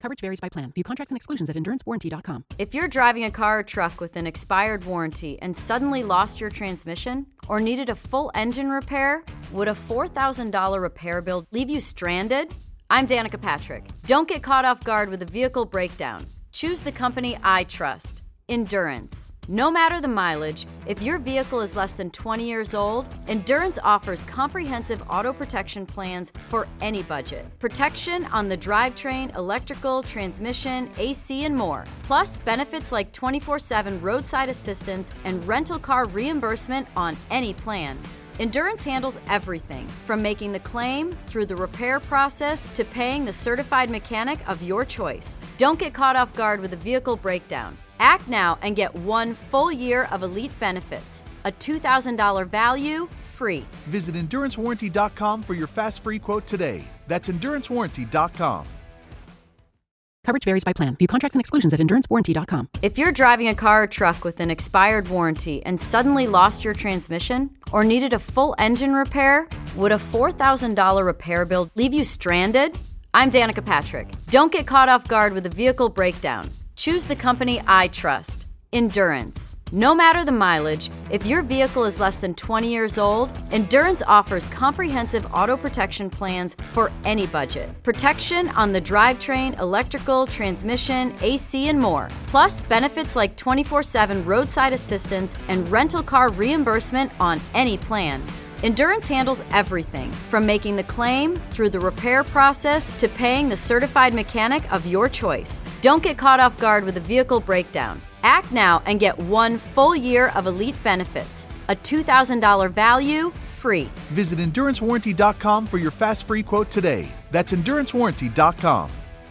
Coverage varies by plan. View contracts and exclusions at endurancewarranty.com. If you're driving a car or truck with an expired warranty and suddenly lost your transmission or needed a full engine repair, would a $4,000 repair bill leave you stranded? I'm Danica Patrick. Don't get caught off guard with a vehicle breakdown. Choose the company I trust. Endurance. No matter the mileage, if your vehicle is less than 20 years old, Endurance offers comprehensive auto protection plans for any budget. Protection on the drivetrain, electrical, transmission, AC, and more. Plus, benefits like 24/7 roadside assistance and rental car reimbursement on any plan. Endurance handles everything, from making the claim through the repair process to paying the certified mechanic of your choice. Don't get caught off guard with a vehicle breakdown. Act now and get 1 full year of elite benefits, a $2,000 value, free. Visit EnduranceWarranty.com for your fast free quote today. That's EnduranceWarranty.com. Coverage varies by plan. View contracts and exclusions at endurancewarranty.com. If you're driving a car or truck with an expired warranty and suddenly lost your transmission or needed a full engine repair, would a $4,000 repair bill leave you stranded? I'm Danica Patrick. Don't get caught off guard with a vehicle breakdown. Choose the company I trust. Endurance. No matter the mileage, if your vehicle is less than 20 years old, Endurance offers comprehensive auto protection plans for any budget. Protection on the drivetrain, electrical, transmission, AC, and more. Plus, benefits like 24/7 roadside assistance and rental car reimbursement on any plan. Endurance handles everything, from making the claim through the repair process to paying the certified mechanic of your choice. Don't get caught off guard with a vehicle breakdown. Act now and get 1 full year of elite benefits, a $2,000 value, free. Visit EnduranceWarranty.com for your fast free quote today. That's EnduranceWarranty.com.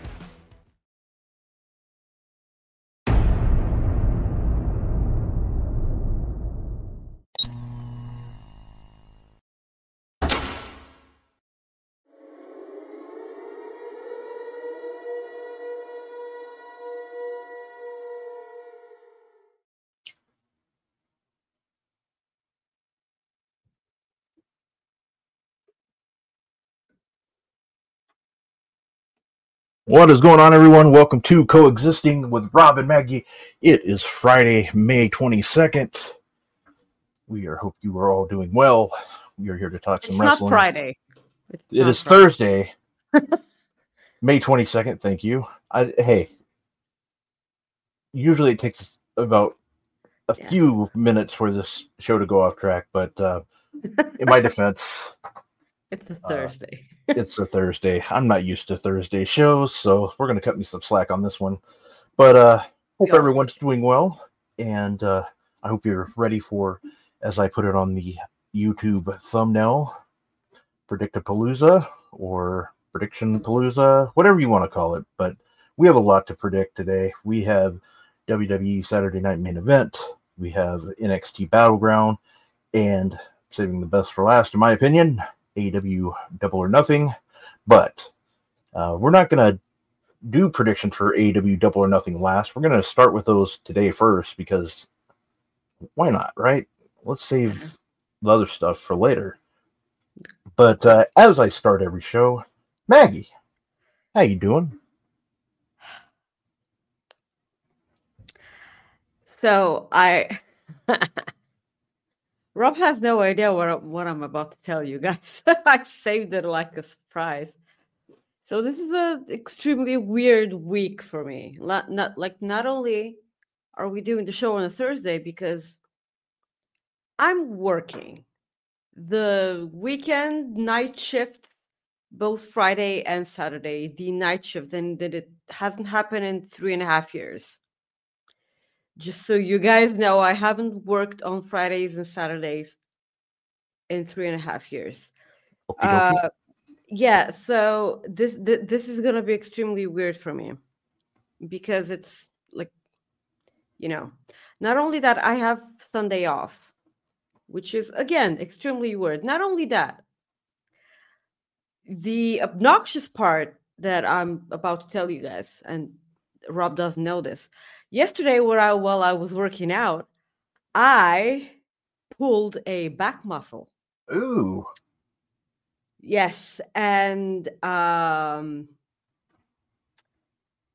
What is going on, everyone? Welcome to Coexisting with Rob and Maggie. It is Friday, May 22nd. Hope you are all doing well. We are here to talk some wrestling. It's not Friday. It is Thursday, May 22nd. Thank you. Hey, usually it takes about a few minutes for this show to go off track, but in my defense, it's a Thursday. It's a Thursday. I'm not used to Thursday shows, so we're going to cut me some slack on this one. But hope everyone's doing well, and I hope you're ready for, as I put it on the YouTube thumbnail, Predictapalooza or Prediction Palooza, whatever you want to call it. But we have a lot to predict today. We have WWE Saturday Night Main Event. We have NXT Battleground, and saving the best for last, in my opinion, AEW Double or Nothing. But we're not going to do prediction for AEW Double or Nothing last. We're going to start with those today first, because why not, right? Let's save the other stuff for later. But as I start every show, Maggie, how you doing? So Rob has no idea what I'm about to tell you guys. I saved it like a surprise. So this is an extremely weird week for me. Not only are we doing the show on a Thursday because I'm working the weekend night shift, both Friday and Saturday, the night shift, and that it hasn't happened in 3.5 years. Just so you guys know, I haven't worked on Fridays and Saturdays in 3.5 years. Yeah, so this is gonna be extremely weird for me, because it's like, not only that I have Sunday off, which is again extremely weird. Not only that, the obnoxious part that I'm about to tell you guys, and Rob doesn't know this. Yesterday, while I was working out, I pulled a back muscle. Ooh. Yes, and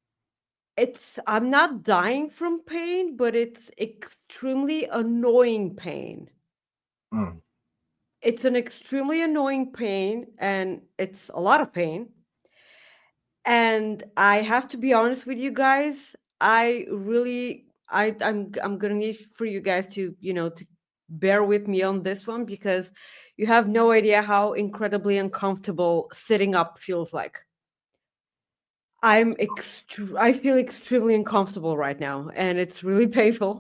I'm not dying from pain, but it's extremely annoying pain. Mm. It's an extremely annoying pain, and it's a lot of pain. And I have to be honest with you guys. I'm gonna need for you guys to to bear with me on this one, because you have no idea how incredibly uncomfortable sitting up feels like. I feel extremely uncomfortable right now, and it's really painful.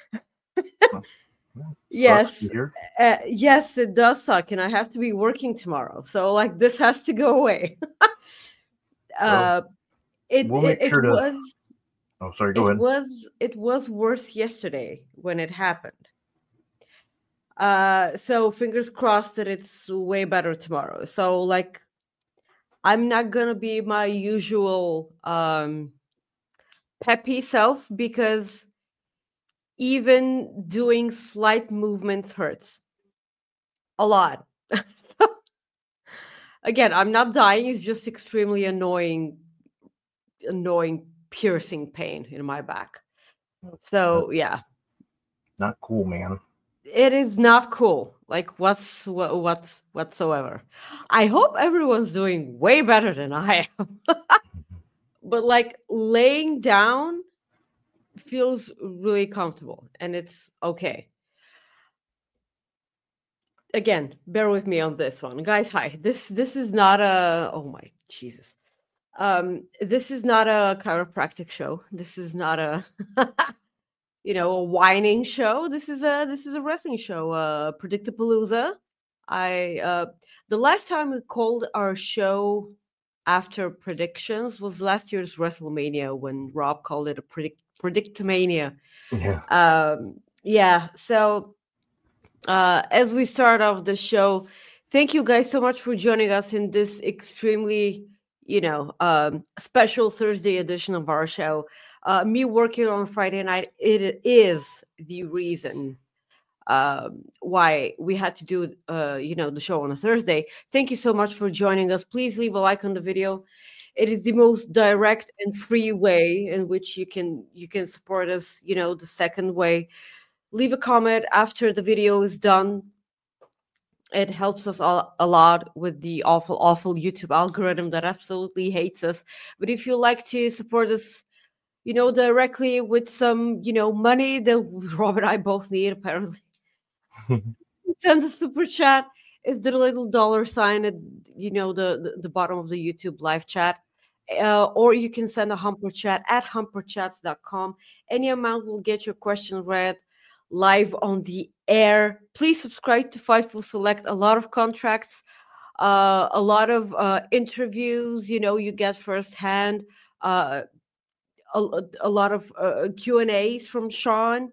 Sucks to Yes, hear. yes, it does suck, and I have to be working tomorrow, so like this has to go away. Well, uh, it, we'll it make it sure to. was Oh, sorry. Go ahead. it was worse yesterday when it happened. So fingers crossed that it's way better tomorrow. So like I'm not gonna be my usual peppy self, because even doing slight movements hurts a lot. Again, I'm not dying, it's just extremely annoying piercing pain in my back. So yeah, Not cool, man. it is not cool, like whatsoever. I hope everyone's doing way better than I am. But like laying down feels really comfortable, and it's okay. Again, bear with me on this one, guys. Hi, this is not a, oh my Jesus, this is not a chiropractic show. This is not a a whining show. This is a wrestling show. Predictapalooza. The last time we called our show after predictions was last year's WrestleMania, when Rob called it a predictamania. Yeah. Yeah. So as we start off the show, thank you guys so much for joining us in this extremely special Thursday edition of our show. Me working on Friday night, it is the reason why we had to do the show on a Thursday. Thank you so much for joining us. Please leave a like on the video. It is the most direct and free way in which you can support us. The second way, leave a comment after the video is done. It helps us a lot with the awful YouTube algorithm that absolutely hates us. But if you like to support us, directly with some, money that Rob and I both need, apparently, send a super chat. It's the little dollar sign at, the bottom of the YouTube live chat. Or you can send a Humper Chat at humperchats.com. Any amount will get your question read live on the air. Please subscribe to Fightful Select. A lot of contracts, a lot of interviews, you get firsthand, a lot of Q&As from Sean.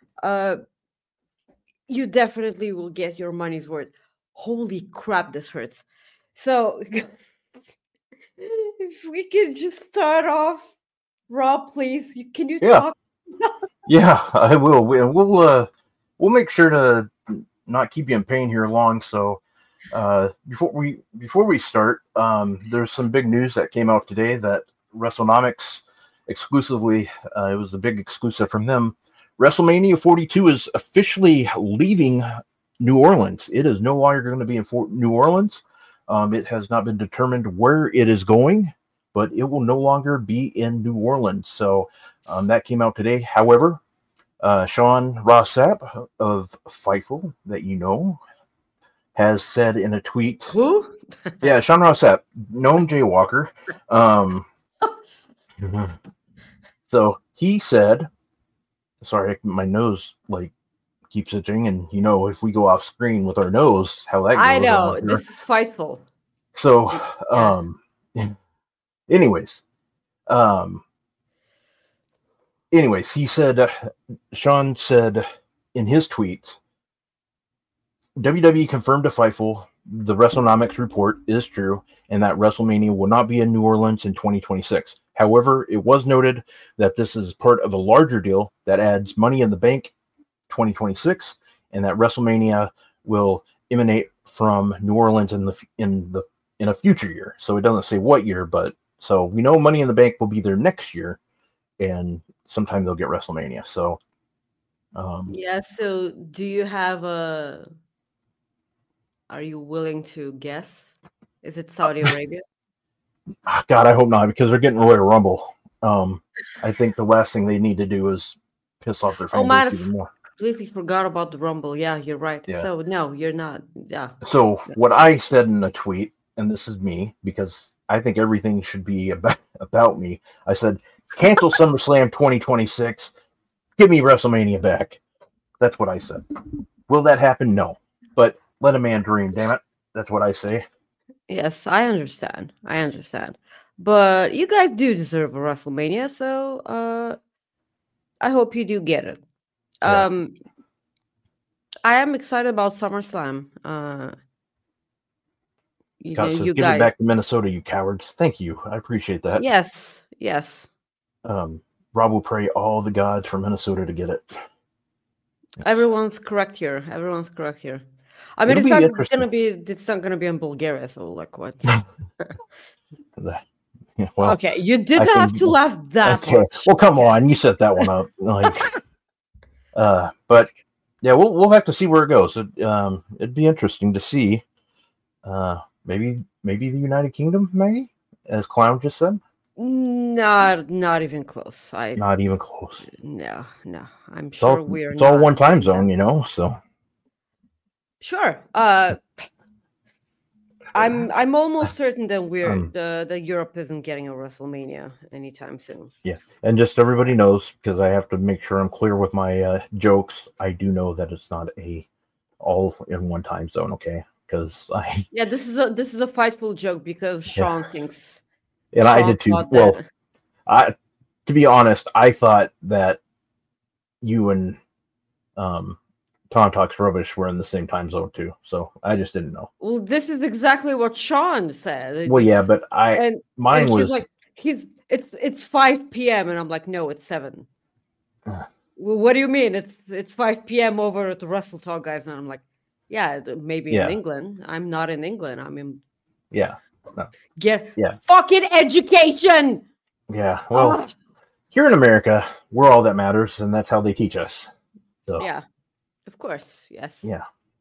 You definitely will get your money's worth. Holy crap, this hurts. So if we can just start off, Rob, please, can you talk? Yeah, I will. We'll make sure to not keep you in pain here long. So before we start, there's some big news that came out today that WrestleNomics exclusively, it was a big exclusive from them. WrestleMania 42 is officially leaving New Orleans. It is no longer going to be in New Orleans. It has not been determined where it is going, but it will no longer be in New Orleans. So that came out today. However, Sean Ross Sapp of Fightful, that has said in a tweet. Who? Yeah, Sean Ross Sapp, known jaywalker. So he said, sorry, my nose keeps itching, and if we go off screen with our nose, how that goes. I know, this is Fightful. So anyways, he said, Sean said in his tweet, WWE confirmed to Fightful the WrestleNomics report is true, and that WrestleMania will not be in New Orleans in 2026. However, it was noted that this is part of a larger deal that adds Money in the Bank 2026, and that WrestleMania will emanate from New Orleans in a future year. So it doesn't say what year, but so we know Money in the Bank will be there next year, and sometime they'll get WrestleMania. So, Yeah. So, do you have a? Are you willing to guess? Is it Saudi Arabia? God, I hope not, because they're getting Royal Rumble. I think the last thing they need to do is piss off their fan base even more. Completely forgot about the Rumble. Yeah, you're right. Yeah. So no, you're not. Yeah. So what I said in a tweet, and this is me, because I think everything should be about me. I said, cancel SummerSlam 2026. Give me WrestleMania back. That's what I said. Will that happen? No. But let a man dream, damn it. That's what I say. Yes, I understand. But you guys do deserve a WrestleMania, so I hope you do get it. Yeah. I am excited about SummerSlam. God says, you give guys. it back to Minnesota, you cowards. Thank you. I appreciate that. Yes. Rob will pray all the gods for Minnesota to get it. Yes. Everyone's correct here. I mean, it's not gonna be in Bulgaria, so like what? Yeah, well, okay, you didn't have to laugh that much. Well, come on, you set that one up. Like, but yeah, we'll have to see where it goes. It'd be interesting to see. Maybe the United Kingdom, maybe, as Clown just said. Not even close. Not even close. No. I'm sure we're. It's all one time zone, so. Sure. I'm almost certain that that Europe isn't getting a WrestleMania anytime soon. Yeah, and just everybody knows, because I have to make sure I'm clear with my jokes. I do know that it's not all in one time zone. Okay, because this is a Fightful joke because Sean thinks. And I did too. Well, to be honest, I thought that you and Tom Talks Rubbish were in the same time zone too, so I just didn't know. Well, this is exactly what Sean said. Well, yeah, but mine was like it's 5 p.m. and I'm like, no, it's 7. Well, what do you mean? It's 5 p.m. over at the Wrestle Talk guys, and I'm like, yeah, maybe in England. I'm not in England. I'm in. Yeah. No. Get fucking education. Yeah. Well, here in America, we're all that matters, and that's how they teach us. So. Yeah. Of course, yes. Yeah.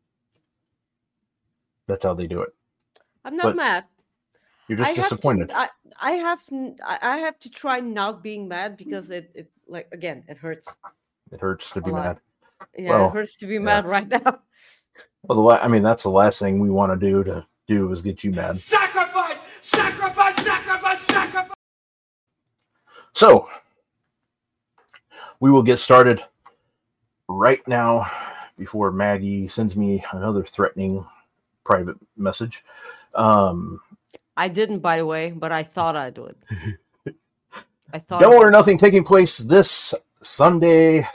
That's how they do it. I'm not mad. You're just disappointed. I have to try not being mad because it like again it hurts. It hurts to be mad. Yeah, it hurts to be mad right now. Well, that's the last thing we want to do is get you mad. Sacrifice! So we will get started right now before Maggie sends me another threatening private message. I didn't, by the way, but I thought I'd do it. Double or Nothing taking place this Sunday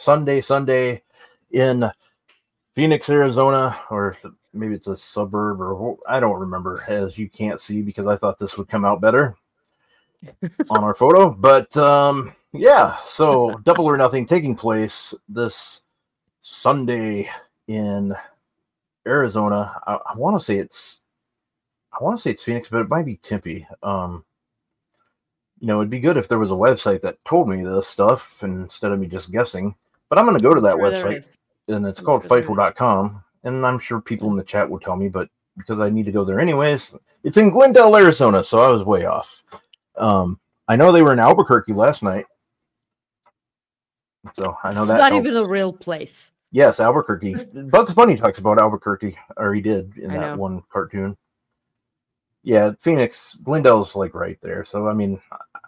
in Phoenix, Arizona, or maybe it's a suburb, or I don't remember, as you can't see because I thought this would come out better on our photo. But so Double or Nothing taking place this Sunday in Arizona. I want to say it's Phoenix, but it might be Tempe. It'd be good if there was a website that told me this stuff instead of me just guessing. But I'm going to go to that website, and it's called Fightful.com. And I'm sure people in the chat will tell me, but because I need to go there anyways, it's in Glendale, Arizona, so I was way off. I know they were in Albuquerque last night, so I know that's not even a real place. Yes, Albuquerque. Bugs Bunny talks about Albuquerque, or he did in that one cartoon. Yeah, Phoenix, Glendale's like right there. So I mean,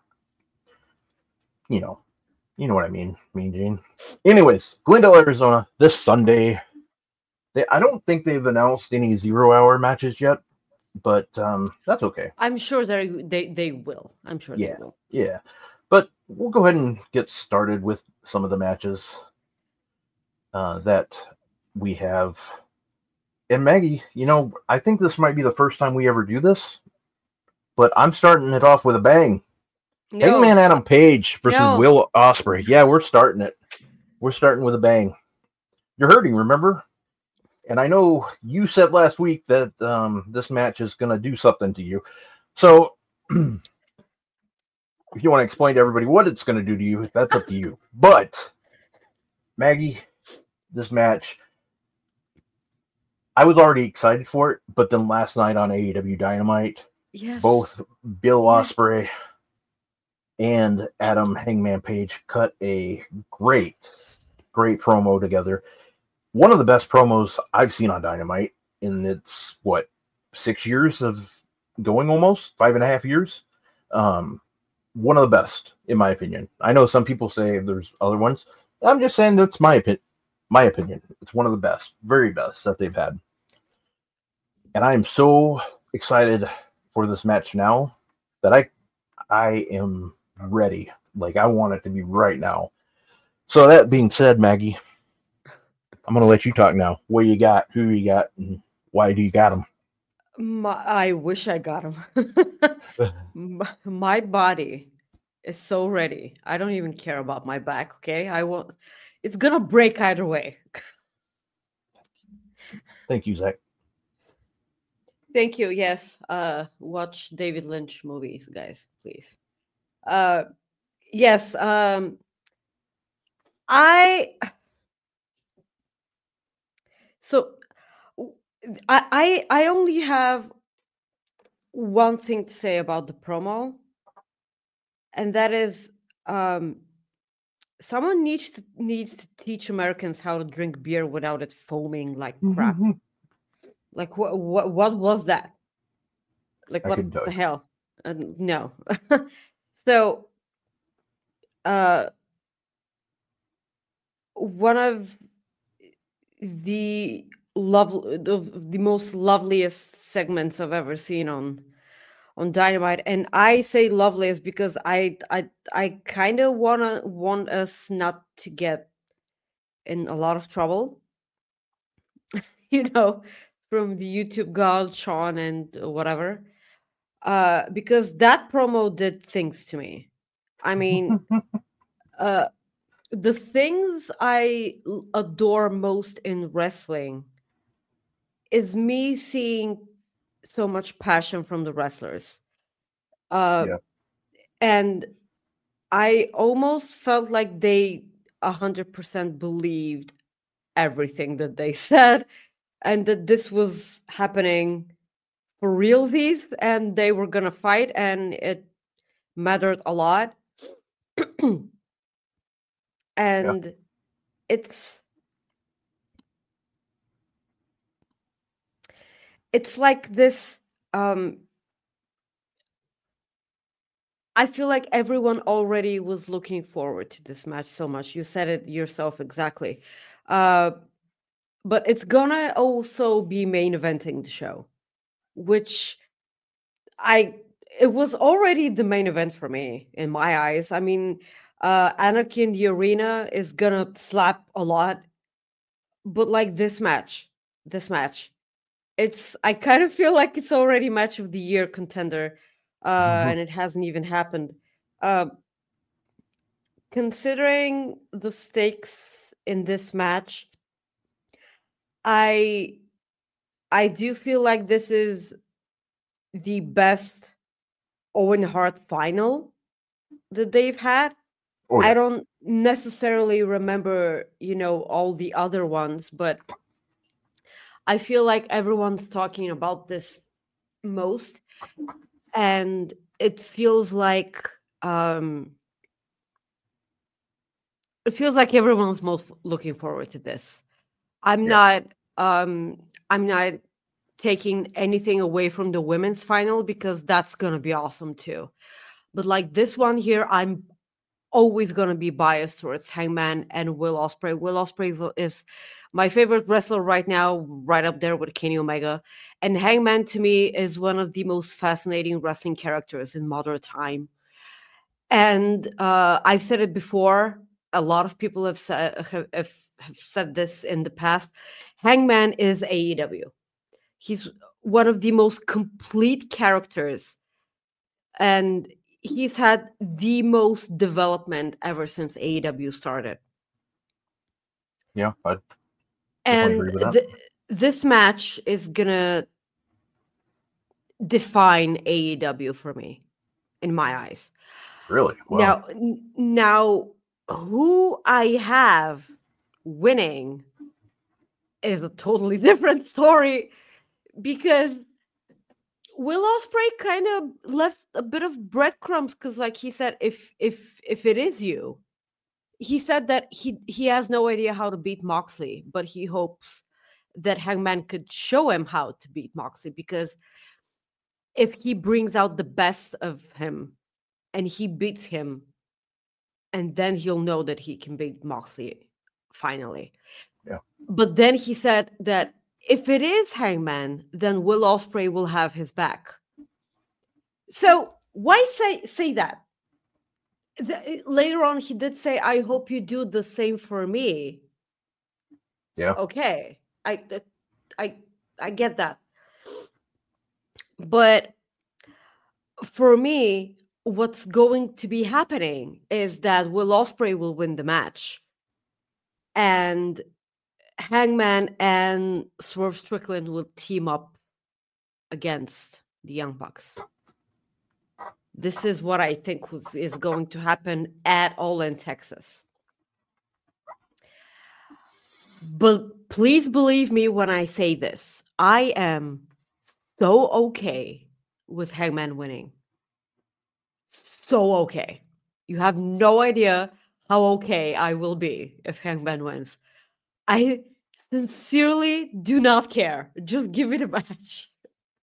you know what I mean, Mean Gene. Anyways, Glendale, Arizona, this Sunday. I don't think they've announced any 0-hour matches yet, but that's okay. I'm sure they will. I'm sure they will. Yeah, but we'll go ahead and get started with some of the matches that we have. And Maggie, I think this might be the first time we ever do this, but I'm starting it off with a bang. No. Hangman Adam Page versus Will Ospreay. Yeah, we're starting it. We're starting with a bang. You're hurting, remember? And I know you said last week that this match is going to do something to you. So if you want to explain to everybody what it's going to do to you, that's up to you. But Maggie, this match, I was already excited for it, but then last night on AEW Dynamite, Yes. both Bill Ospreay and Adam Hangman Page cut a great promo together. One of the best promos I've seen on Dynamite in its, 6 years of going, almost 5.5 years. One of the best, in my opinion. I know some people say there's other ones. I'm just saying that's my opinion. It's one of the best, very best that they've had. And I am so excited for this match now that I am ready. Like, I want it to be right now. So that being said, Maggie, I'm going to let you talk now. What you got, who you got, and why do you got them? I wish I got him. My body is so ready. I don't even care about my back, okay? It's going to break either way. Thank you, Zach. Thank you. Yes. Watch David Lynch movies, guys, please. Yes. I only have one thing to say about the promo, and that is someone needs to teach Americans how to drink beer without it foaming like crap. Like what was that? Like what the hell? No. So one of the most loveliest segments I've ever seen on Dynamite, and I say loveliest because I kind of want us not to get in a lot of trouble, from the YouTube god Sean and whatever, because that promo did things to me. I mean, the things I adore most in wrestling is me seeing so much passion from the wrestlers. And I almost felt like they 100% believed everything that they said, and that this was happening for realsies, and they were gonna fight, and it mattered a lot. And it's like this. I feel like everyone already was looking forward to this match so much. You said it yourself exactly. But it's gonna also be main eventing the show, which it was already the main event for me in my eyes. I mean, Anarchy in the Arena is gonna slap a lot, but like this match, I kind of feel like it's already match of the year contender, and it hasn't even happened. Considering the stakes in this match, I do feel like this is the best Owen Hart final that they've had. Oh, yeah. I don't necessarily remember, all the other ones, but I feel like everyone's talking about this most, and it feels like everyone's most looking forward to this. I'm not taking anything away from the women's final, because that's gonna be awesome too. But like this one here, I'm always gonna be biased towards Hangman and Will Ospreay. Will Ospreay is my favorite wrestler right now, right up there with Kenny Omega. And Hangman, to me, is one of the most fascinating wrestling characters in modern time. And I've said it before. A lot of people have said this in the past. Hangman is AEW. He's one of the most complete characters, and he's had the most development ever since AEW started. Yeah, and this match is gonna define AEW for me, in my eyes. Really? Wow. Now, who I have winning is a totally different story, because Will Ospreay kind of left a bit of breadcrumbs, because, like he said, if it is you, he said that he has no idea how to beat Moxley, but he hopes that Hangman could show him how to beat Moxley, because if he brings out the best of him and he beats him, and then he'll know that he can beat Moxley finally. Yeah. But then he said that if it is Hangman, then Will Ospreay will have his back. So why say that? Later on, he did say, "I hope you do the same for me." Yeah. Okay, I get that, but for me, what's going to be happening is that Will Ospreay will win the match, and Hangman and Swerve Strickland will team up against the Young Bucks. This is what I think is going to happen at All In Texas. But please believe me when I say this. I am so okay with Hangman winning. So okay. You have no idea how okay I will be if Hangman wins. I sincerely do not care. Just give me the match.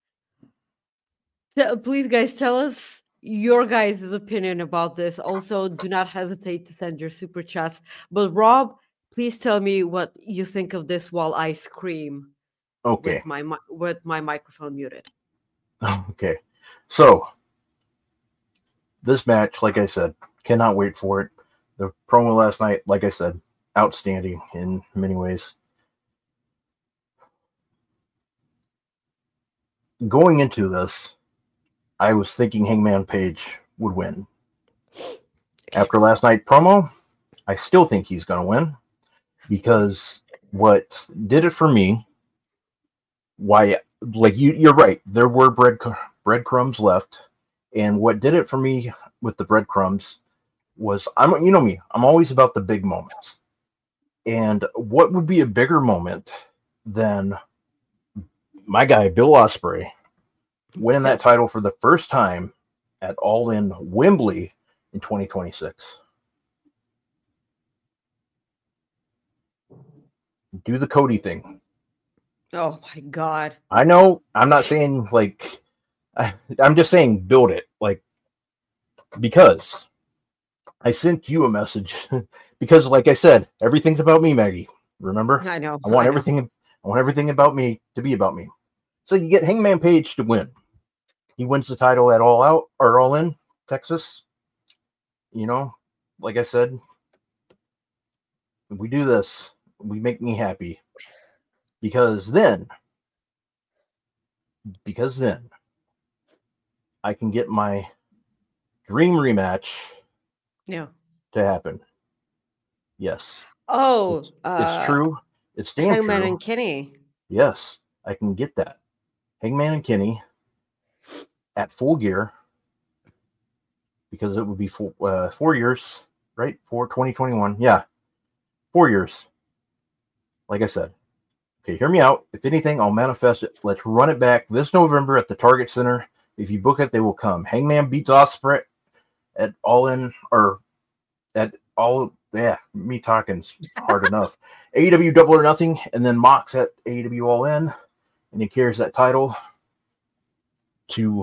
Please, guys, tell us your guys' opinion about this. Also, do not hesitate to send your super chats. But Rob, please tell me what you think of this while I scream. Okay. With my microphone muted. Okay. So, this match, like I said, cannot wait for it. The promo last night, like I said, outstanding in many ways. Going into this, I was thinking Hangman Page would win. After last night's promo, I still think he's going to win, because what did it for me, you're right, there were breadcrumbs left, and what did it for me with the breadcrumbs was, you know me, I'm always about the big moments. And what would be a bigger moment than my guy Bill Ospreay winning that title for the first time at All In Wembley in 2026? Do the Cody thing. Oh my God. I know, I'm not saying I'm just saying build it, because I sent you a message because, like I said, everything's about me, Maggie. Remember? I know. I want everything about me to be about me. So you get Hangman Page to win. He wins the title at All Out or All In Texas. You know, like I said, if we do this, we make me happy, because then I can get my dream rematch to happen. Yes. Oh, it's true. It's damn Hangman true. and Kenny. Yes, I can get that. Hangman and Kenny at Full Gear, because it would be 4 years, right? For 2021. Yeah. 4 years. Like I said. Okay, hear me out. If anything, I'll manifest it. Let's run it back this November at the Target Center. If you book it, they will come. Hangman beats Ospreay at All In, or at All. Yeah, me talking's hard enough. AEW Double or Nothing, and then Mox at AEW All In, and he carries that title to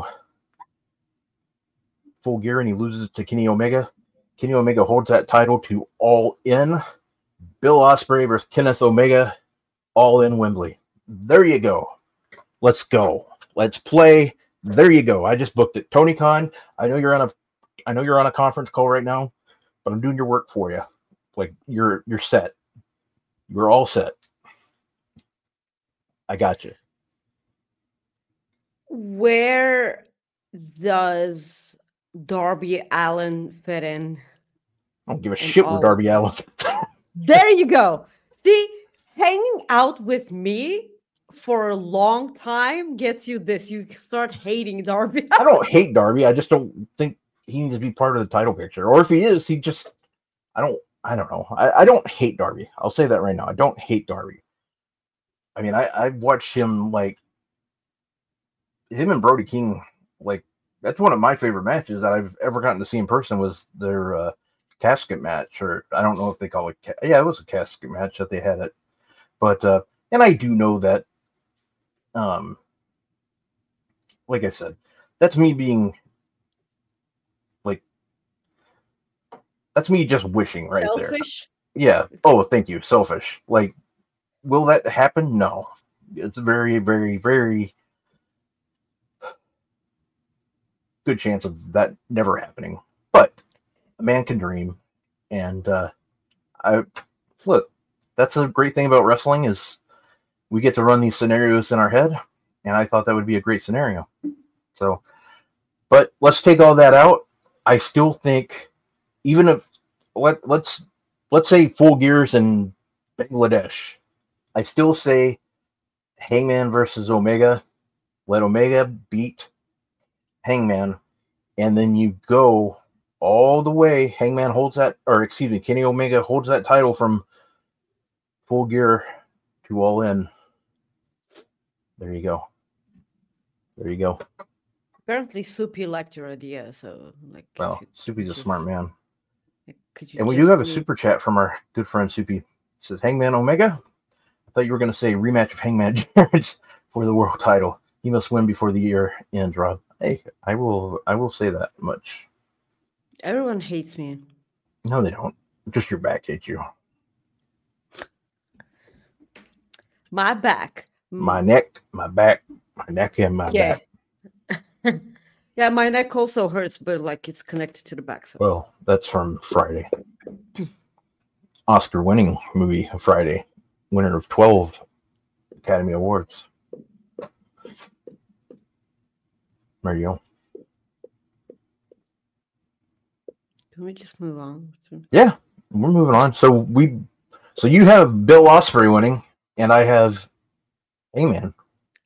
Full Gear, and he loses it to Kenny Omega. Kenny Omega holds that title to All In. Bill Ospreay versus Kenneth Omega, All In Wembley. There you go. Let's go. Let's play. There you go. I just booked it. Tony Khan, I know you're on a conference call right now, but I'm doing your work for you. You're set. You're all set. I got you. Where does Darby Allin fit in? I don't give a shit where Darby Allin. There you go. See, hanging out with me for a long time gets you this. You start hating Darby. I don't hate Darby. I just don't think he needs to be part of the title picture. Or if he is, he just I don't know. I don't hate Darby. I'll say that right now. I don't hate Darby. I mean, I've watched him like him and Brody King, like that's one of my favorite matches that I've ever gotten to see in person was their casket match, or I don't know if they call it. Yeah, it was a casket match that they had it. But and I do know that, like I said, that's me being like, that's me just wishing right Selfish? there. Yeah. Oh, thank you. Selfish. Like, will that happen? No. It's a very, very, very good chance of that never happening. But a man can dream, and look. That's a great thing about wrestling is we get to run these scenarios in our head, and I thought that would be a great scenario. So, but let's take all that out. I still think, even if let's say Full Gear's in Bangladesh, I still say Hangman versus Omega. Let Omega beat Hangman, and then you go all the way. Hangman holds that, or excuse me, Kenny Omega holds that title from Full Gear to All In. There you go. There you go. Apparently, Soupy liked your idea, so like. Well, Soupy's a smart man. And we do have a super chat from our good friend Soupy. It says, Hangman Omega? I thought you were going to say rematch of Hangman Jarrett for the world title. He must win before the year ends, Rob. Hey, I will say that much. Everyone hates me. No, they don't. Just your back hates you. My back. My neck, my back, my neck, and my back. Yeah, my neck also hurts, but like it's connected to the back. So. Well, that's from Friday. Oscar-winning movie Friday. Winner of 12 Academy Awards. There you go. Can we just move on? Yeah, we're moving on. So you have Bill Ospreay winning, and I have Hangman.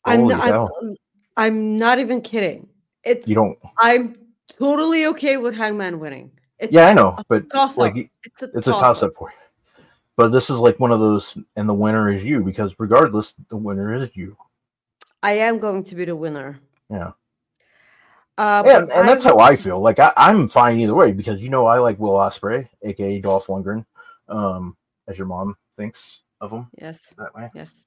I'm not even kidding. You don't. I'm totally okay with Hangman winning. I know, but like it's a toss-up for you. But this is like one of those, and the winner is you, because regardless, the winner is you. I am going to be the winner. Yeah. And that's how I feel. Like I'm fine either way, because I like Will Ospreay, aka Dolph Lundgren, as your mom thinks of him. Yes. That way. Yes.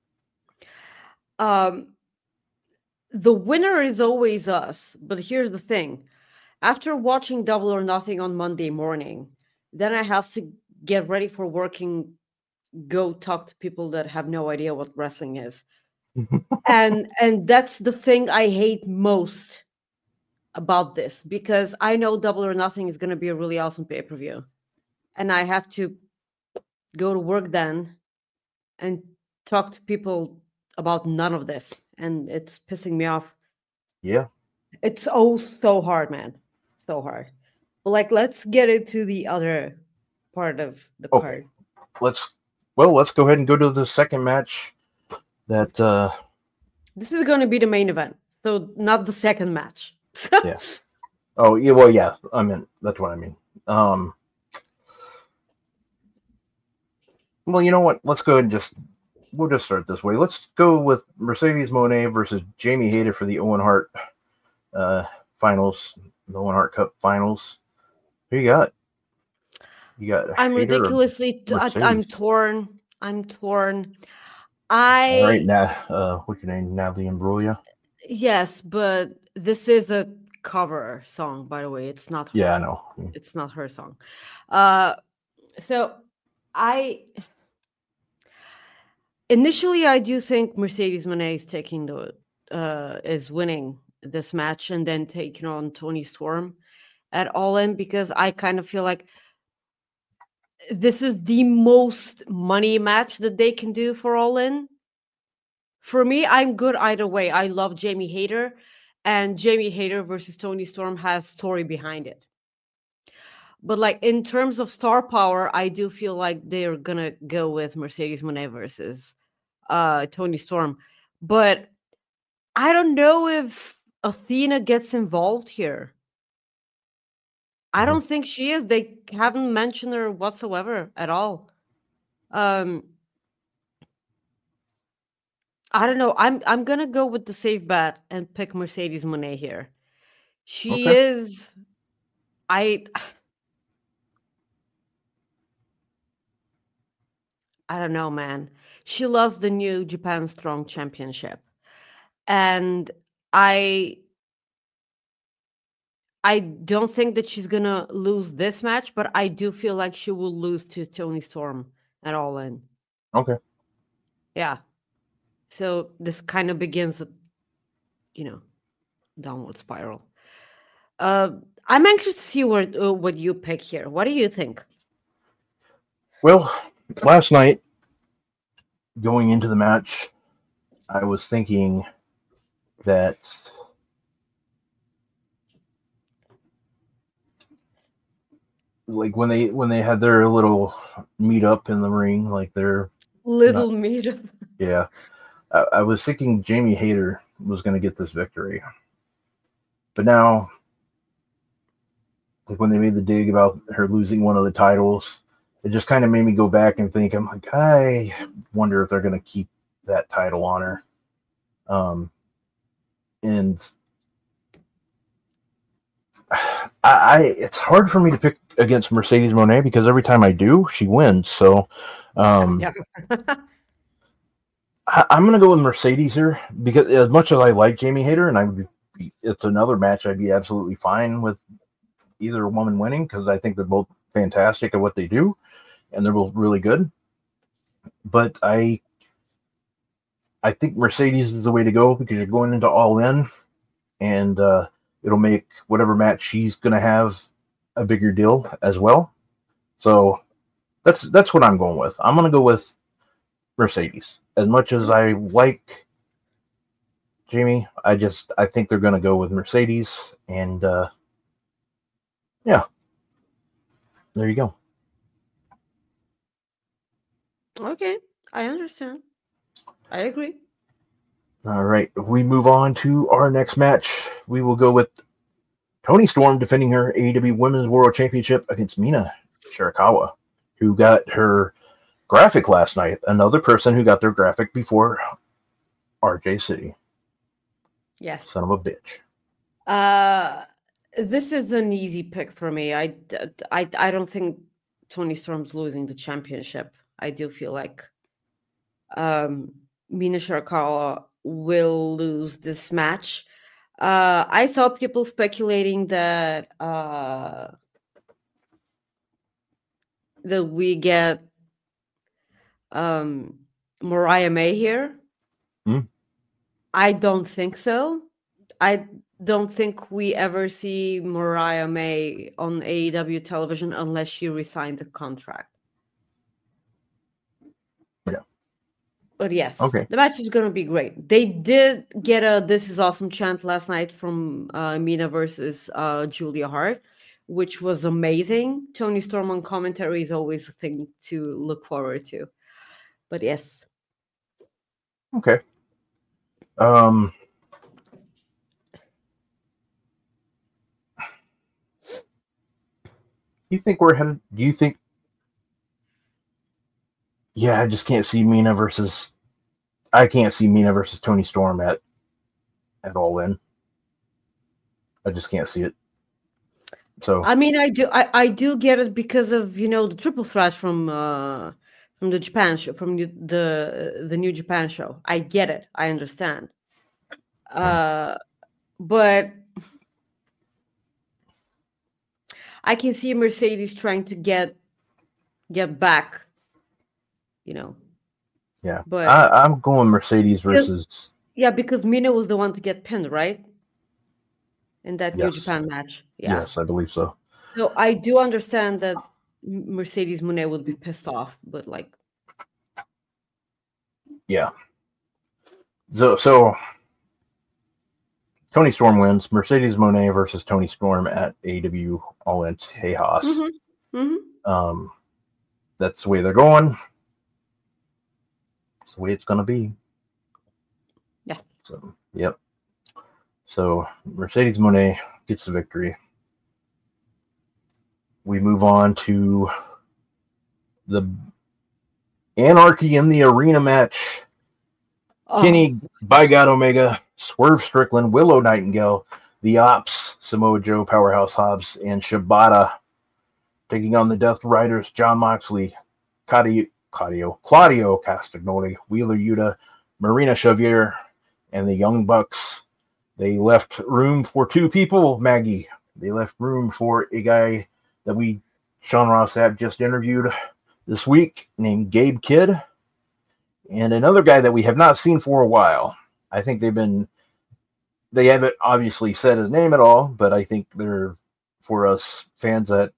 The winner is always us, but here's the thing. After watching Double or Nothing on Monday morning, then I have to get ready for work and go talk to people that have no idea what wrestling is. and that's the thing I hate most about this, because I know Double or Nothing is going to be a really awesome pay-per-view. And I have to go to work then and talk to people about none of this. And it's pissing me off. Yeah. It's so hard, man. So hard. But let's get into the other part of the card. Let's go ahead and go to the second match. That this is going to be the main event, so not the second match. Yeah. Oh yeah. Well, yeah. I mean, that's what I mean. Well, you know what? Let's go ahead and we'll just start this way. Let's go with Mercedes Moné versus Jamie Hayter for the Owen Hart finals, the Owen Hart Cup finals. Who you got? I'm ridiculously. I'm torn. All right, now, what's your name? Natalie Imbruglia? Yes, but this is a cover song, by the way. It's not her. Yeah, I know. It's not her song. So initially I do think Mercedes Moné is taking is winning this match and then taking on Toni Storm at All In, because I kind of feel like this is the most money match that they can do for All In. For me, I'm good either way. I love Jamie Hayter, and Jamie Hayter versus Toni Storm has story behind it. But in terms of star power, I do feel like they're gonna go with Mercedes Moné versus Toni Storm. But I don't know if Athena gets involved here. I don't think she is. They haven't mentioned her whatsoever at all. I don't know. I'm gonna go with the safe bet and pick Mercedes Monet here. She Okay. is. I don't know, man. She loves the new Japan Strong Championship, and I I don't think that she's gonna lose this match, but I do feel like she will lose to Tony Storm at All In. Okay. Yeah. So this kind of begins a, you know, downward spiral. I'm anxious to see what you pick here. What do you think? Well, last night, going into the match, I was thinking that like when they had their little meet up in the ring, like their Little meat. yeah, I was thinking Jamie Hayter was going to get this victory, but now, like when they made the dig about her losing one of the titles, it just kind of made me go back and think. I'm like, I wonder if they're going to keep that title on her. And it's hard for me to pick against Mercedes Monet because every time I do, she wins. So, Yeah. I'm going to go with Mercedes here because as much as I like Jamie Hayter, and it's another match I'd be absolutely fine with either woman winning because I think they're both fantastic at what they do, and they're both really good. But I think Mercedes is the way to go because you're going into All In, and it'll make whatever match she's going to have a bigger deal as well. So that's what I'm going with. I'm going to go with Mercedes. As much as I like Jamie, I think they're going to go with Mercedes, and yeah, there you go. Okay, I understand. I agree. All right, if we move on to our next match, we will go with Toni Storm defending her AEW Women's World Championship against Mina Shirakawa, who got her graphic last night. Another person who got their graphic before RJ City. Yes. Son of a bitch. This is an easy pick for me. I don't think Toni Storm's losing the championship. I do feel like Mina Shirakawa will lose this match. I saw people speculating that we get Mariah May here. I don't think so. I don't think we ever see Mariah May on AEW television unless she resigns the contract. Yeah. But yes, okay. The match is going to be great. They did get a "This is awesome" chant last night from Mina versus Julia Hart, which was amazing. Toni Storm on commentary is always a thing to look forward to. But yes. Okay. You think we're headed? Do you think? Yeah, I just can't see Mina versus. I can't see Mina versus Toni Storm at All In. I just can't see it. So I mean, I do get it because of the triple threat from the Japan show, from the New Japan show. I get it. I understand. But I can see Mercedes trying to get back. Yeah, but I'm going Mercedes versus. Yeah, because Mina was the one to get pinned, right? In that New Japan match. Yeah. Yes, I believe so. So I do understand that Mercedes Monet would be pissed off, but like. Yeah. So Toni Storm wins. Mercedes Monet versus Toni Storm at AEW All In Tejas. That's the way they're going. That's the way it's going to be. Yeah. So, yep. So Mercedes Monet gets the victory. we move on to the Anarchy in the Arena match. Kenny, by God Omega, Swerve Strickland, Willow Nightingale, The Ops, Samoa Joe, Powerhouse Hobbs, and Shibata taking on the Death Riders, Jon Moxley, Claudio Castagnoli, Wheeler Yuta, Marina Xavier, and the Young Bucks. They left room for two people, Maggie. They left room for a guy that Sean Ross Sapp just interviewed this week named Gabe Kidd, and another guy that we have not seen for a while. I think they haven't obviously said his name at all, but I think they're, for us fans that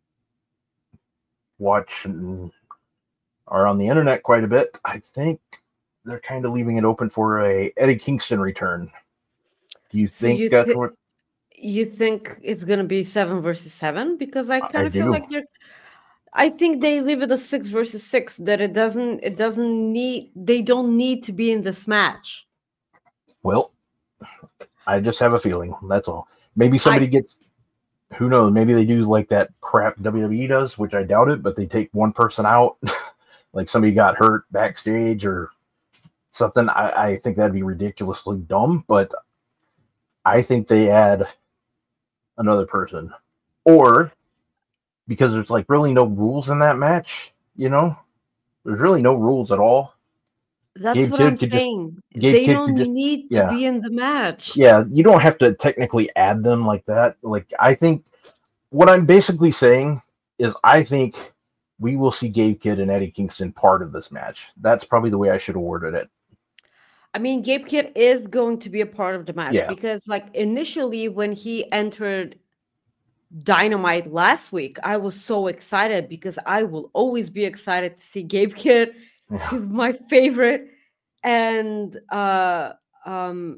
watch and are on the internet quite a bit, I think they're kind of leaving it open for a Eddie Kingston return. Do you think that's what you think it's going to be 7 versus 7? Because I kind of feel do. like I think they leave it a 6 versus 6, that they don't need to be in this match. Well, I just have a feeling. That's all. Maybe somebody gets, who knows? Maybe they do like that crap WWE does, which I doubt it, but they take one person out, like somebody got hurt backstage or something. I think that'd be ridiculously dumb, but I think they add another person. Or because there's like really no rules in that match, there's really no rules at all. That's Gabe what I'm saying. They don't need to be in the match. Yeah, you don't have to technically add them like that. Like, I think what I'm basically saying is I think we will see Gabe Kidd and Eddie Kingston part of this match. That's probably the way I should have worded it. I mean, Gabe Kidd is going to be a part of the match because, like, initially when he entered Dynamite last week, I was so excited because I will always be excited to see Gabe Kidd. He's my favorite. And then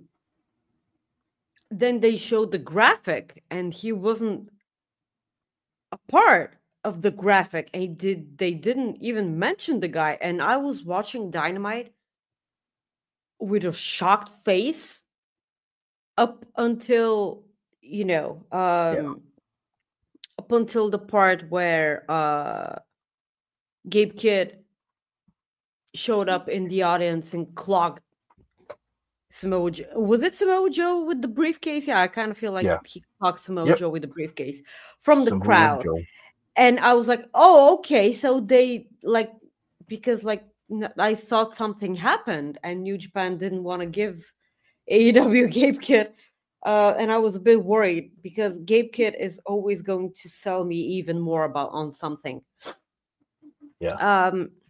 they showed the graphic and he wasn't a part of the graphic. They didn't even mention the guy. And I was watching Dynamite with a shocked face up until, up until the part where Gabe Kidd showed up in the audience and clogged Samoa Joe. Was it Samoa Joe with the briefcase? Yeah, I kind of feel like he clogged Samoa Joe with the briefcase from the crowd. Joe. And I was like, oh, okay. So they because I thought something happened and New Japan didn't want to give AEW Gabe Kidd. And I was a bit worried because Gabe Kidd is always going to sell me even more on something. Yeah.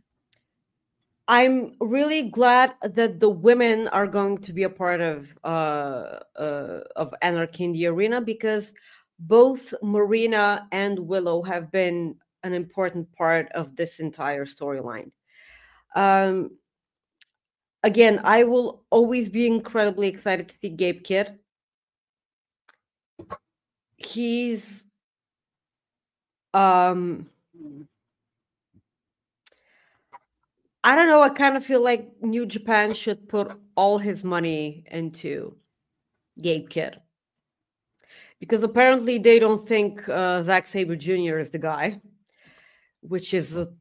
I'm really glad that the women are going to be a part of Anarchy in the Arena because both Marina and Willow have been an important part of this entire storyline. Again, I will always be incredibly excited to see Gabe Kidd. He's I don't know. I kind of feel like New Japan should put all his money into Gabe Kidd because apparently they don't think Zack Sabre Jr. is the guy, which is a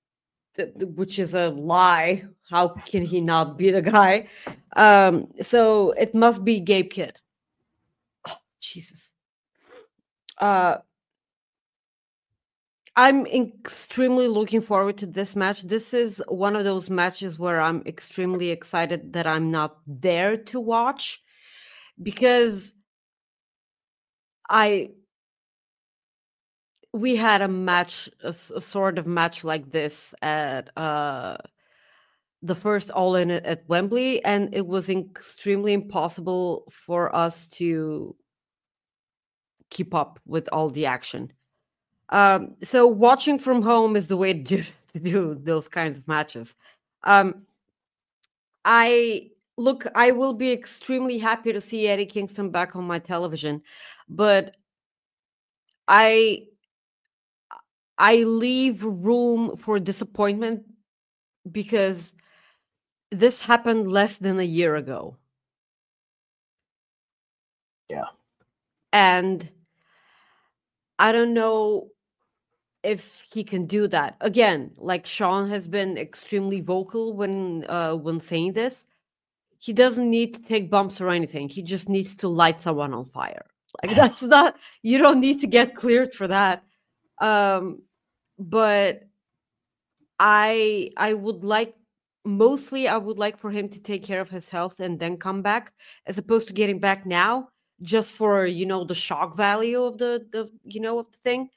lie. How can he not be the guy? So it must be Gabe Kidd. Oh, Jesus. I'm extremely looking forward to this match. This is one of those matches where I'm extremely excited that I'm not there to watch because we had a match, a sort of match like this at the first All In at Wembley, and it was extremely impossible for us to keep up with all the action. So watching from home is the way to do those kinds of matches. I will be extremely happy to see Eddie Kingston back on my television, but I leave room for disappointment because this happened less than a year ago. Yeah. And I don't know if he can do that. Again, like Sean has been extremely vocal when saying this. He doesn't need to take bumps or anything. He just needs to light someone on fire. Like that's not, you don't need to get cleared for that. But I would like for him to take care of his health and then come back, as opposed to getting back now just for, the shock value of the of the thing.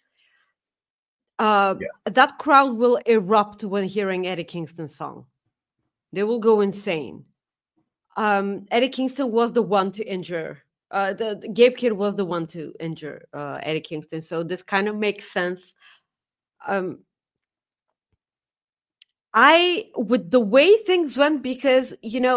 That crowd will erupt when hearing Eddie Kingston's song. They will go insane. Eddie Kingston was the one to injure. The Gabe Kidd was the one to injure Eddie Kingston, so this kind of makes sense. With the way things went, because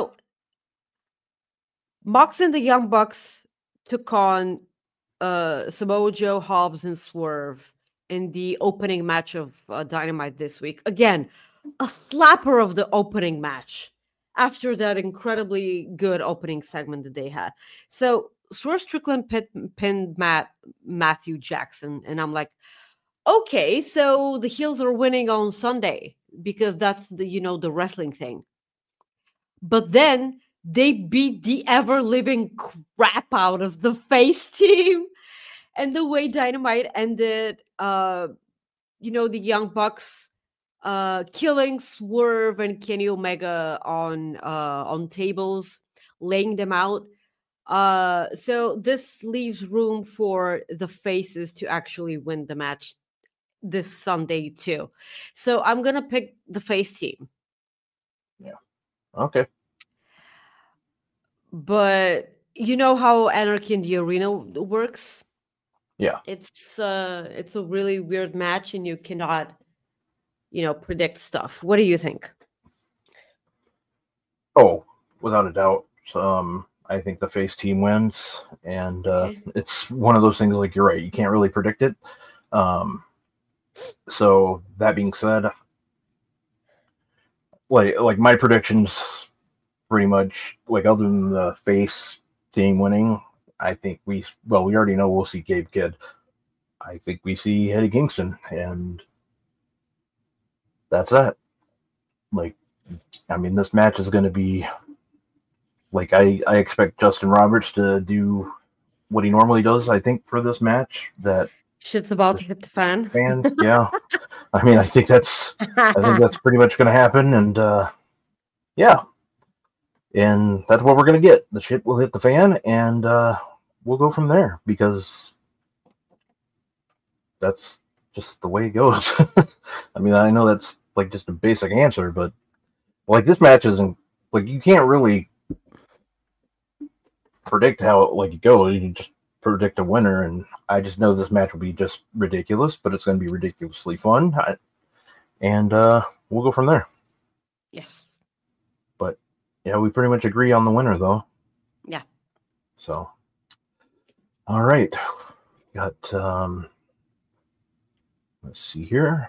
Mox and the Young Bucks took on Samoa Joe, Hobbs, and Swerve in the opening match of Dynamite this week. Again, a slapper of the opening match after that incredibly good opening segment that they had. So Swerve Strickland pinned Matthew Jackson, and I'm like, okay, so the heels are winning on Sunday because that's the wrestling thing. But then they beat the ever-living crap out of the face team. And the way Dynamite ended, the Young Bucks killing Swerve and Kenny Omega on tables, laying them out. So this leaves room for the faces to actually win the match this Sunday too. So I'm gonna pick the face team. Yeah. Okay. But you know how Anarchy in the Arena works? Yeah. It's a really weird match, and you cannot, predict stuff. What do you think? Oh, without a doubt. I think the face team wins, and it's one of those things, like, you're right, you can't really predict it. So that being said, like my predictions pretty much, like, other than the face team winning, I think we already know we'll see Gabe Kidd. I think we see Eddie Kingston, and that's that. Like, I mean, this match is going to be, like, I expect Justin Roberts to do what he normally does, I think, for this match. That shit's about to hit the fan. Yeah. I mean, I think that's pretty much going to happen, and yeah. And that's what we're going to get. The shit will hit the fan, and we'll go from there, because that's just the way it goes. I mean, I know that's, like, just a basic answer, but, like, this match isn't, like, you can't really predict how it goes. You can just predict a winner, and I just know this match will be just ridiculous, but it's going to be ridiculously fun, and we'll go from there. Yes. But yeah, we pretty much agree on the winner, though. Yeah. So, all right, got let's see here.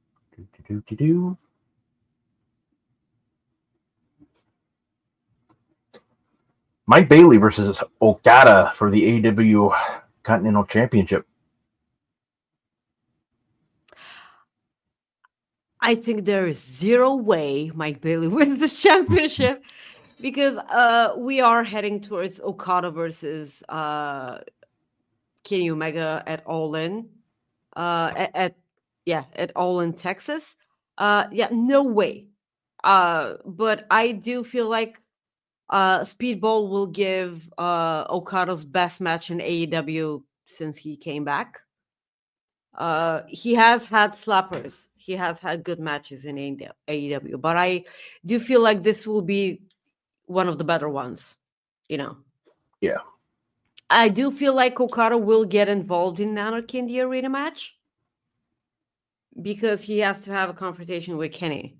Mike Bailey versus Okada for the AEW Continental Championship. I think there is zero way Mike Bailey wins the championship because we are heading towards Okada versus Kenny Omega at All In, at All In Texas. No way. But I do feel like Speedball will give Okada's best match in AEW since he came back. He has had slappers. He has had good matches in AEW, but I do feel like this will be one of the better ones, Yeah. I do feel like Okada will get involved in Anarchy in the Arena match because he has to have a confrontation with Kenny.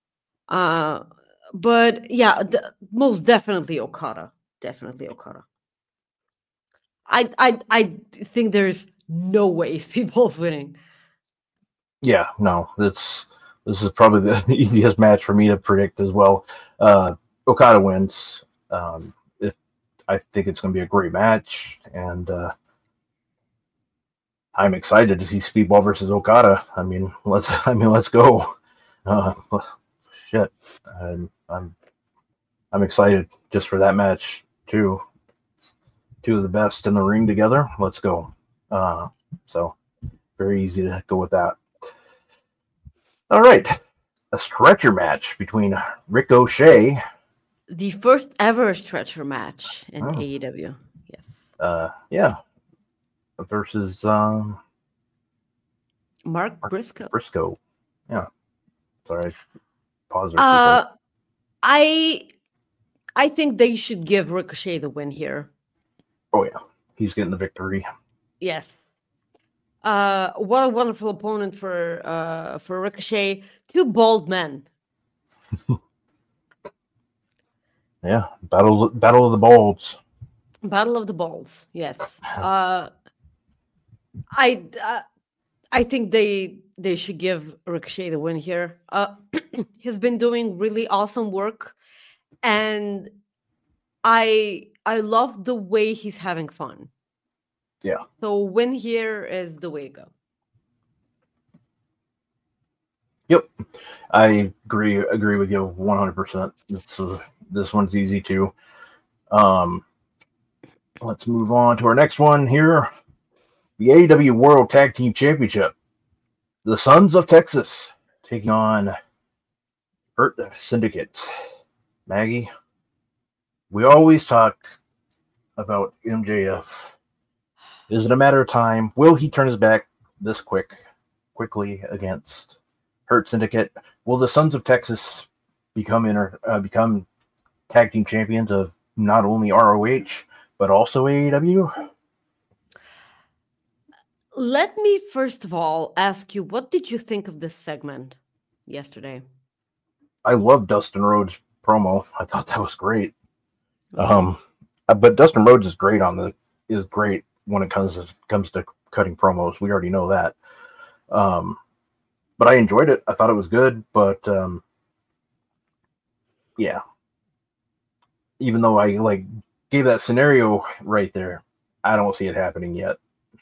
But yeah, most definitely Okada. Definitely Okada. I think there's no way Speedball's winning. Yeah, no, this is probably the easiest match for me to predict as well. Okada wins. I think it's going to be a great match, and I'm excited to see Speedball versus Okada. Let's go. Shit, I'm excited just for that match too. Two of the best in the ring together. Let's go. So very easy to go with that. All right, a stretcher match between Ricochet. The first ever stretcher match in AEW. Yes. Versus Mark Briscoe. Briscoe. Yeah. Sorry. Pause there. I think they should give Ricochet the win here. Oh yeah. He's getting the victory. Yes. What a wonderful opponent for Ricochet. Two bald men. Yeah. Battle of the Balds. Battle of the Balls. Yes. I think they should give Ricochet the win here. He's been doing really awesome work, and I love the way he's having fun. Yeah. So win here is the way to go. Yep. I agree with you 100%. This one's easy too. Let's move on to our next one here. The AEW World Tag Team Championship. The Sons of Texas taking on Hurt Syndicate. Maggie, we always talk about MJF. Is it a matter of time? Will he turn his back this quickly against Hurt Syndicate? Will the Sons of Texas become tag team champions of not only ROH but also AEW? Let me first of all ask you, what did you think of this segment yesterday? I love Dustin Rhodes' promo. I thought that was great. But Dustin Rhodes is great when it comes to cutting promos. We already know that. But I enjoyed it. I thought it was good. But yeah, even though I gave that scenario right there, I don't see it happening yet.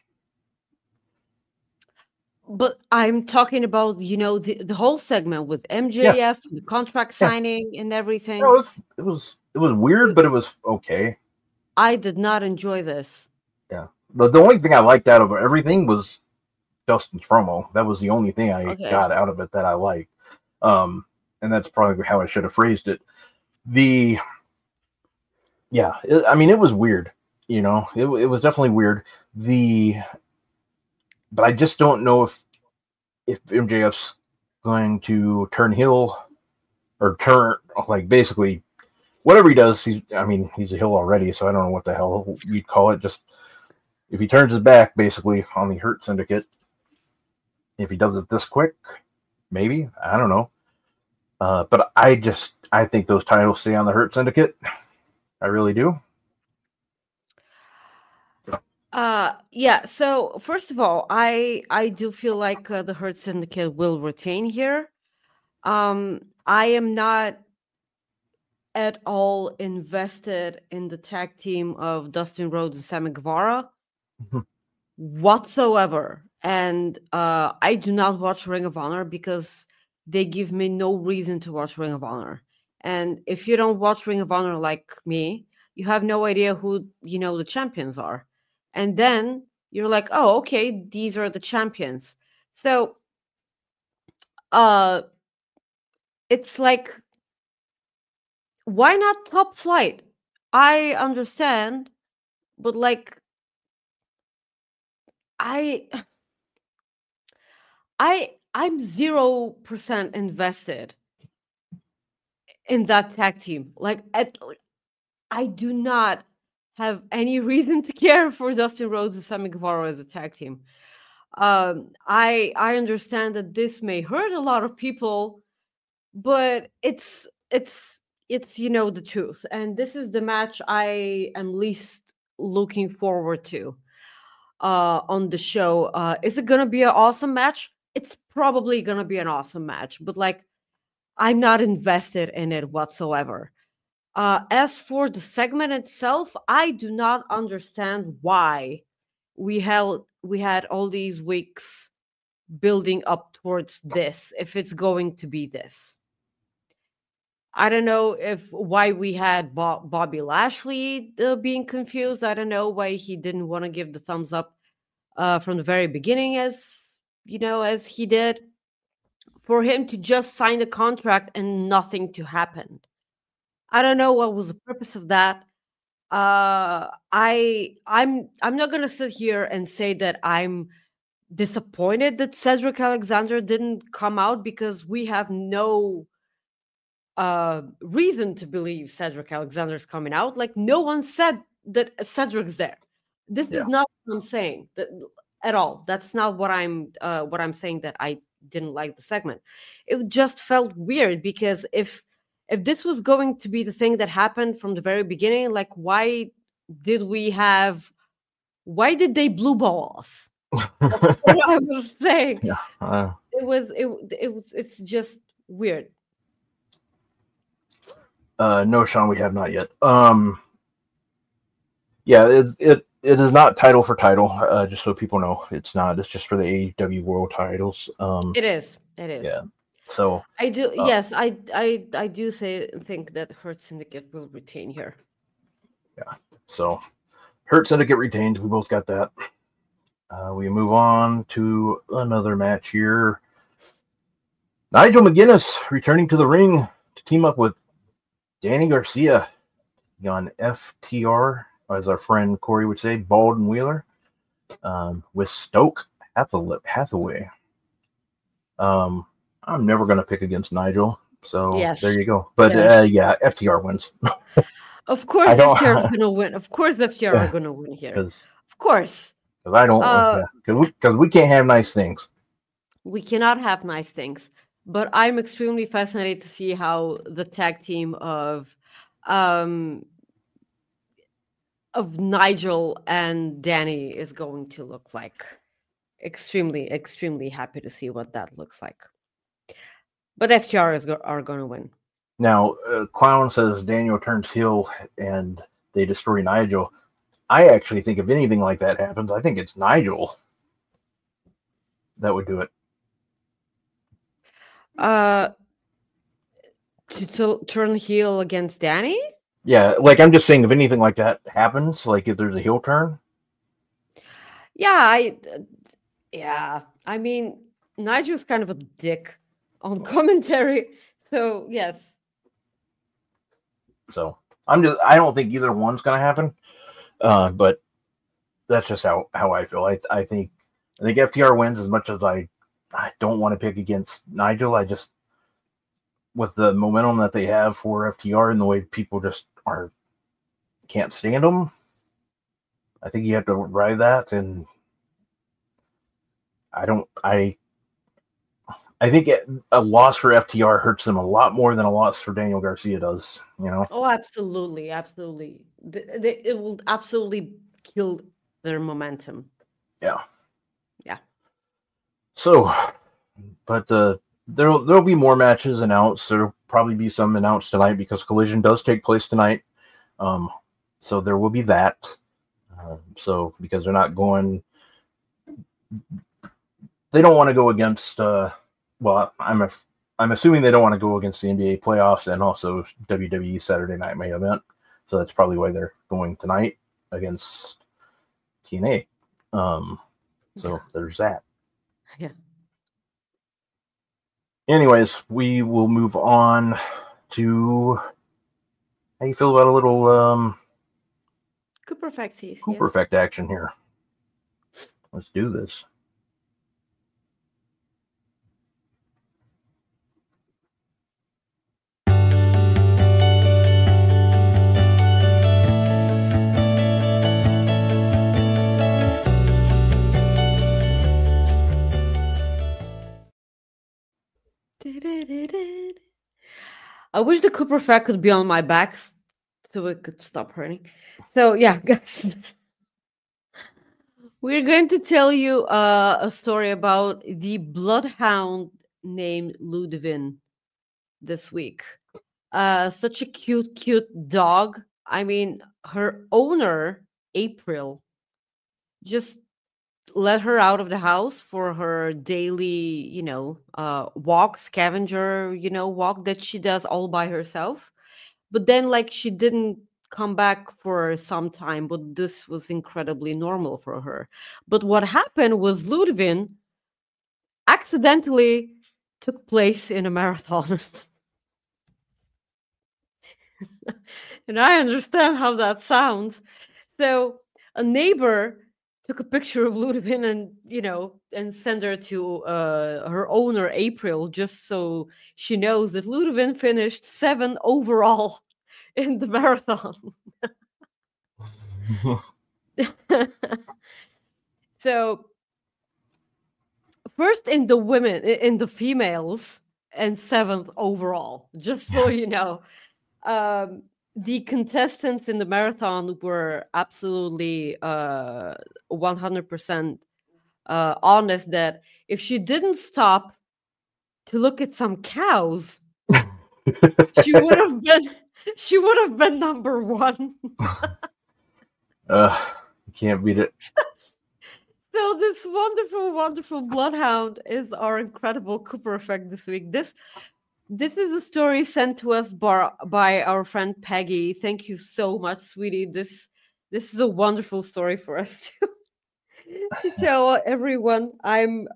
But I'm talking about, the whole segment with MJF, the contract signing and everything. No, it was weird, but it was okay. I did not enjoy this. Yeah. The only thing I liked out of everything was Dustin's promo. That was the only thing I got out of it that I liked. And that's probably how I should have phrased it. It was weird. It was definitely weird. But I just don't know if MJF's going to turn heel or turn, basically whatever he does. He's a heel already, so I don't know what the hell you'd call it. Just if he turns his back basically on the Hurt Syndicate, if he does it this quick, maybe, I don't know. But I think those titles stay on the Hurt Syndicate. I really do. So first of all, I do feel like the Hurt Syndicate will retain here. I am not at all invested in the tag team of Dustin Rhodes and Sammy Guevara whatsoever. And I do not watch Ring of Honor because they give me no reason to watch Ring of Honor. And if you don't watch Ring of Honor like me, you have no idea who, the champions are. And then you're like, oh, okay, these are the champions. So it's like, why not Top Flight? I understand, but I'm 0% invested in that tag team. I do not have any reason to care for Dustin Rhodes and Sammy Guevara as a tag team. I understand that this may hurt a lot of people, but it's the truth. And this is the match I am least looking forward to on the show. Is it gonna be an awesome match? It's probably gonna be an awesome match, but I'm not invested in it whatsoever. As for the segment itself, I do not understand why we had all these weeks building up towards this, if it's going to be this. I don't know why we had Bobby Lashley being confused. I don't know why he didn't want to give the thumbs up from the very beginning, as he did. For him to just sign the contract and nothing to happen. I don't know what was the purpose of that. I'm not gonna sit here and say that I'm disappointed that Cedric Alexander didn't come out, because we have no reason to believe Cedric Alexander's coming out. Like, no one said that Cedric's there. This is not what I'm saying that at all. That's not what I'm saying, that I didn't like the segment. It just felt weird, because if this was going to be the thing that happened from the very beginning, like, why did they blue ball us? That's what I was saying. Yeah. It's just weird. No, Sean, we have not yet. Yeah, it is not title for title. Just so people know, it's not. It's just for the AEW World Titles. It is. Yeah. So I do. Yes, I do think that Hurt Syndicate will retain here. Yeah. So Hurt Syndicate retains. We both got that. We move on to another match here. Nigel McGuinness returning to the ring to team up with Danny Garcia on FTR, as our friend Corey would say, Bald and Wheeler, with Stoke Hathaway. I'm never going to pick against Nigel, so yes. There you go. But yeah, FTR wins. Of course, FTR is going to win. Of course, FTR are going to win here. Of course. Because I don't, because we can't have nice things. We cannot have nice things. But I'm extremely fascinated to see how the tag team of Nigel and Danny is going to look like. Extremely, extremely happy to see what that looks like. But FTR are going to win. Now, Clown says Daniel turns heel and they destroy Nigel. I actually think if anything like that happens, I think it's Nigel that would do it. To turn heel against Danny? Yeah, like I'm just saying, if anything like that happens, like if there's a heel turn. Yeah, I mean, Nigel's kind of a dick on commentary, so yes. So I don't think either one's gonna happen, but that's just how I feel. I think FTR wins, as much as I don't want to pick against Nigel. I just, with the momentum that they have for FTR and the way people just can't stand them, I think you have to ride that. And I think a loss for FTR hurts them a lot more than a loss for Daniel Garcia does, you know? Oh, absolutely. Absolutely. It will absolutely kill their momentum. Yeah. Yeah. So, but there'll be more matches announced. There'll probably be some announced tonight because Collision does take place tonight. So there will be that. So because they're not going, they don't want to go against. Well, I'm assuming they don't want to go against the NBA playoffs and also WWE Saturday Night Main Event. So that's probably why they're going tonight against TNA. So there's that. Yeah. Anyways, we will move on to how you feel about a little Cooper Effect action here. Let's do this. I wish the Cooper Effect could be on my back so it could stop hurting. So yeah, guys, we're going to tell you a story about the bloodhound named Ludivine this week. Such a cute dog. I mean, her owner, April, just let her out of the house for her daily, walk, scavenger, walk that she does all by herself. But then, like, she didn't come back for some time, but this was incredibly normal for her. But what happened was Ludwig accidentally took place in a marathon. And I understand how that sounds. So a neighbor took a picture of Ludwig and sent her to her owner, April, just so she knows that Ludwig finished 7th overall in the marathon. So first in the females, and 7th overall, just so you know. The contestants in the marathon were absolutely 100% honest that if she didn't stop to look at some cows, she would have been number 1. You can't beat it. So this wonderful, wonderful bloodhound is our incredible Cooper effect this week. This is a story sent to us by our friend Peggy. Thank you so much, sweetie. This is a wonderful story for us to tell everyone. I'm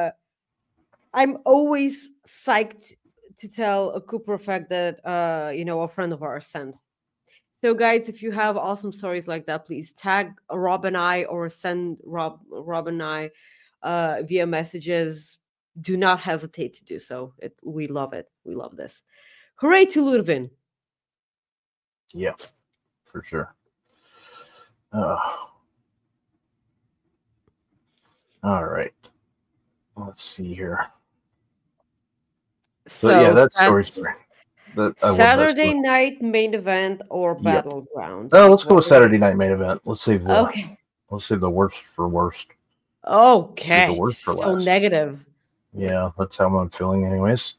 always psyched to tell a Cooper effect that a friend of ours sent. So guys, if you have awesome stories like that, please tag Rob and I or send Rob and I via messages. Do not hesitate to do so. We love it. We love this. Hooray to Ludwig. Yeah, for sure. All right. Let's see here. So yeah, that story's great. Saturday night main event or battleground? Oh, let's go with Saturday night main event. Let's save the worst for worst. Okay. The worst for so last. Negative. Yeah, that's how I'm feeling anyways.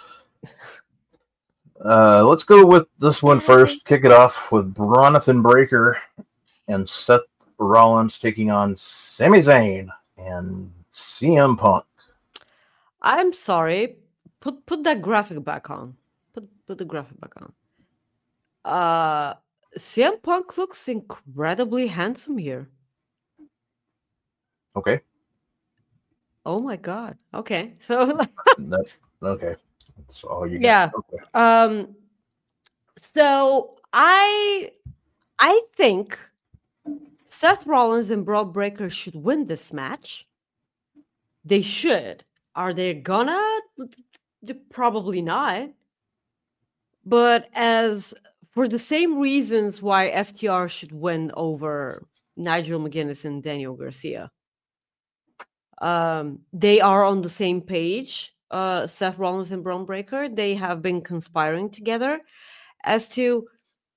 Let's go with this one first. Kick it off with Bronathan Breakker and Seth Rollins taking on Sami Zayn and CM Punk. I'm sorry. Put that graphic back on. Put the graphic back on. CM Punk looks incredibly handsome here. Okay. Oh my God. Okay. So okay. That's all you got. Yeah. Okay. So I think Seth Rollins and Bron Breakker should win this match. They should. Are they gonna? Probably not. But as for the same reasons why FTR should win over Nigel McGuinness and Daniel Garcia. They are on the same page, Seth Rollins and Bron Breakker. They have been conspiring together as to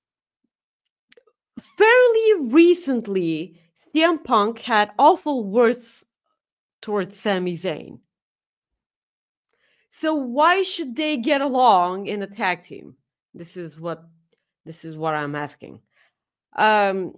fairly recently, CM Punk had awful words towards Sami Zayn. So why should they get along in a tag team? This is what I'm asking. I'm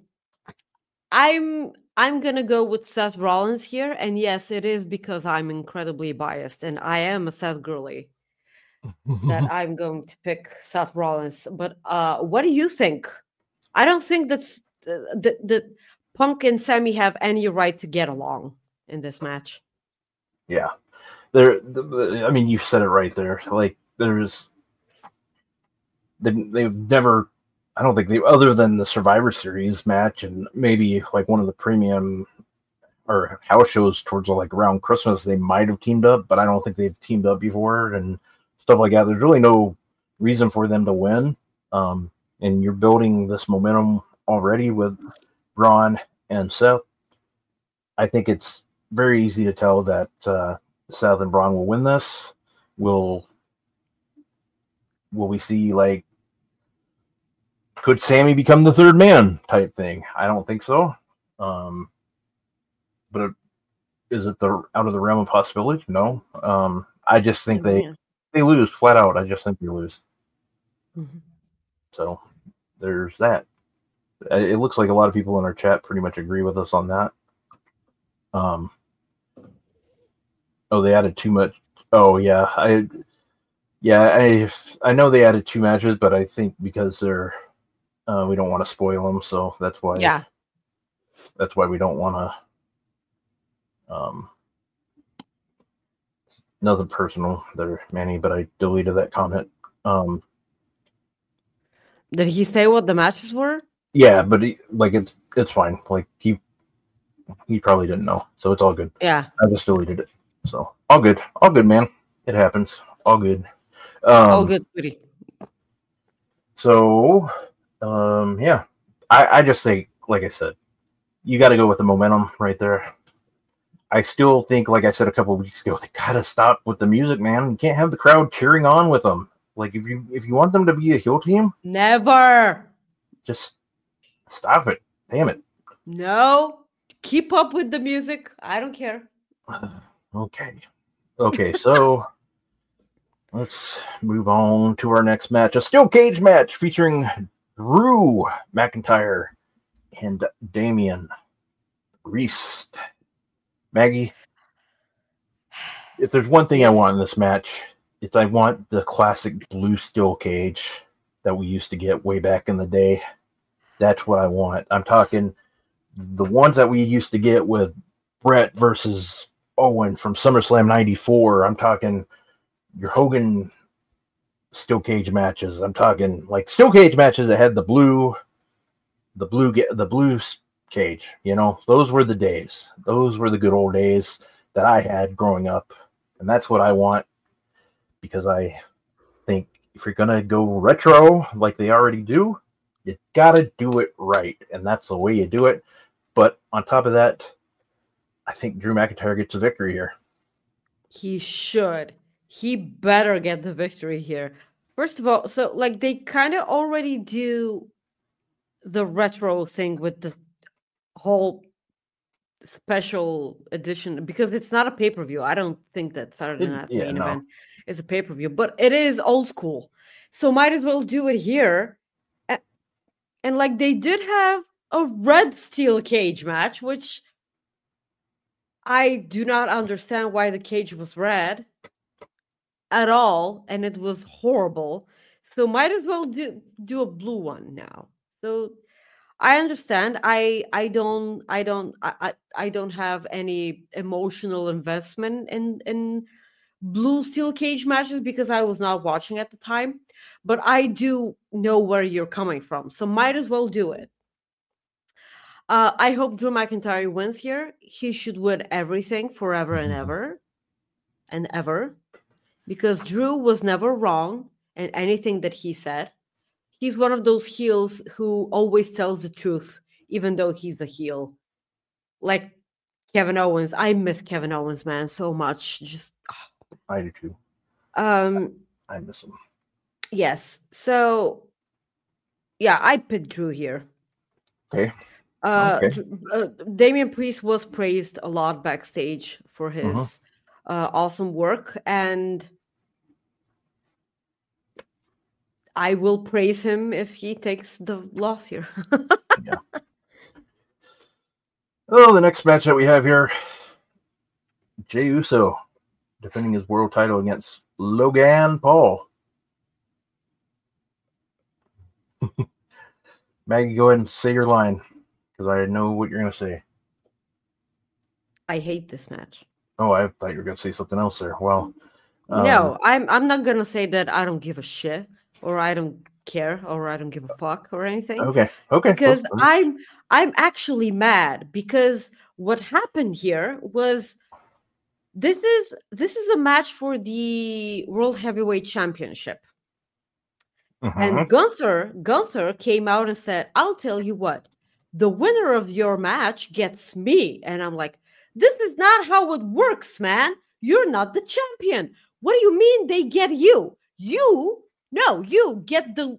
gonna go with Seth Rollins here, and yes, it is because I'm incredibly biased, and I am a Seth girly that I'm going to pick Seth Rollins. But what do you think? I don't think that Punk and Sami have any right to get along in this match. Yeah, I mean, you said it right there. Like, they've never. I don't think other than the Survivor Series match and maybe like one of the premium or house shows towards like around Christmas, they might have teamed up, but I don't think they've teamed up before and stuff like that. There's really no reason for them to win. And you're building this momentum already with Braun and Seth. I think it's very easy to tell that Seth and Braun will win this. Will we see like, could Sami become the third man type thing? I don't think so. But is it out of the realm of possibility? No. I just think they lose flat out. I just think they lose. Mm-hmm. So there's that. It looks like a lot of people in our chat pretty much agree with us on that. Oh, they added too much. Oh yeah, I know they added 2 matches, but I think because they're we don't want to spoil them, so that's why we don't want to. Nothing personal there, Manny, but I deleted that comment. Did he say what the matches were? Yeah, but it's fine. Like he probably didn't know, so it's all good. Yeah, I just deleted it, so all good, man. It happens, all good. all good, sweetie. So, yeah, I just think, like I said, you got to go with the momentum right there. I still think, like I said a couple of weeks ago, they gotta stop with the music, man. You can't have the crowd cheering on with them. Like if you want them to be a heel team, never. Just stop it. Damn it. No, keep up with the music. I don't care. Okay. So let's move on to our next match, a steel cage match featuring Drew McIntyre and Damian Priest. Maggie, if there's one thing I want in this match, it's I want the classic blue steel cage that we used to get way back in the day. That's what I want. I'm talking the ones that we used to get with Brett versus Owen from SummerSlam 94. I'm talking your Hogan steel cage matches. I'm talking like steel cage matches that had the blue cage. You know, those were the days. Those were the good old days that I had growing up, and that's what I want, because I think if you're gonna go retro like they already do, you gotta do it right, and that's the way you do it. But on top of that, I think Drew McIntyre gets a victory here. He should. He better get the victory here. First of all, so like they kind of already do the retro thing with this whole special edition, because it's not a pay-per-view. I don't think that Saturday Night Main Event is a pay-per-view, but it is old school. So might as well do it here. And like they did have a red steel cage match, which I do not understand why the cage was red at all, and it was horrible. So might as well do a blue one now. So I understand. I don't have any emotional investment in blue steel cage matches because I was not watching at the time, but I do know where you're coming from. So might as well do it. I hope Drew McIntyre wins here. He should win everything forever and ever, because Drew was never wrong in anything that he said. He's one of those heels who always tells the truth, even though he's a heel. Like Kevin Owens. I miss Kevin Owens, man, so much. Just I do too. I miss him. Yes. So, yeah, I picked Drew here. Okay. Damian Priest was praised a lot backstage for his awesome work, and I will praise him if he takes the loss here. Yeah. Oh, the next match that we have here, Jey Uso defending his world title against Logan Paul. Maggie, go ahead and say your line, because I know what you're going to say. I hate this match. Oh, I thought you were going to say something else there. Well, no, I'm not going to say that I don't give a shit, or I don't care, or I don't give a fuck, or anything. Okay. Because I'm actually mad, because what happened here was this is a match for the World Heavyweight Championship. And Gunther came out and said, "I'll tell you what, the winner of your match gets me." And I'm like, this is not how it works, man. You're not the champion. What do you mean they get you? You get the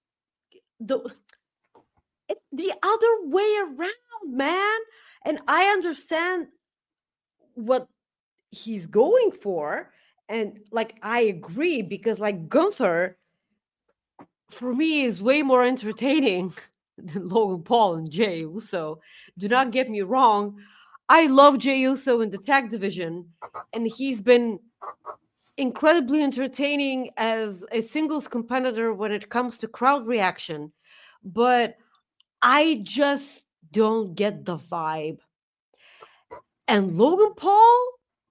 other way around, man. And I understand what he's going for. And like, I agree, because like Gunther, for me, is way more entertaining than Logan Paul and Jey Uso. Do not get me wrong. I love Jey Uso in the tag division, and he's been incredibly entertaining as a singles competitor when it comes to crowd reaction. But I just don't get the vibe. And Logan Paul?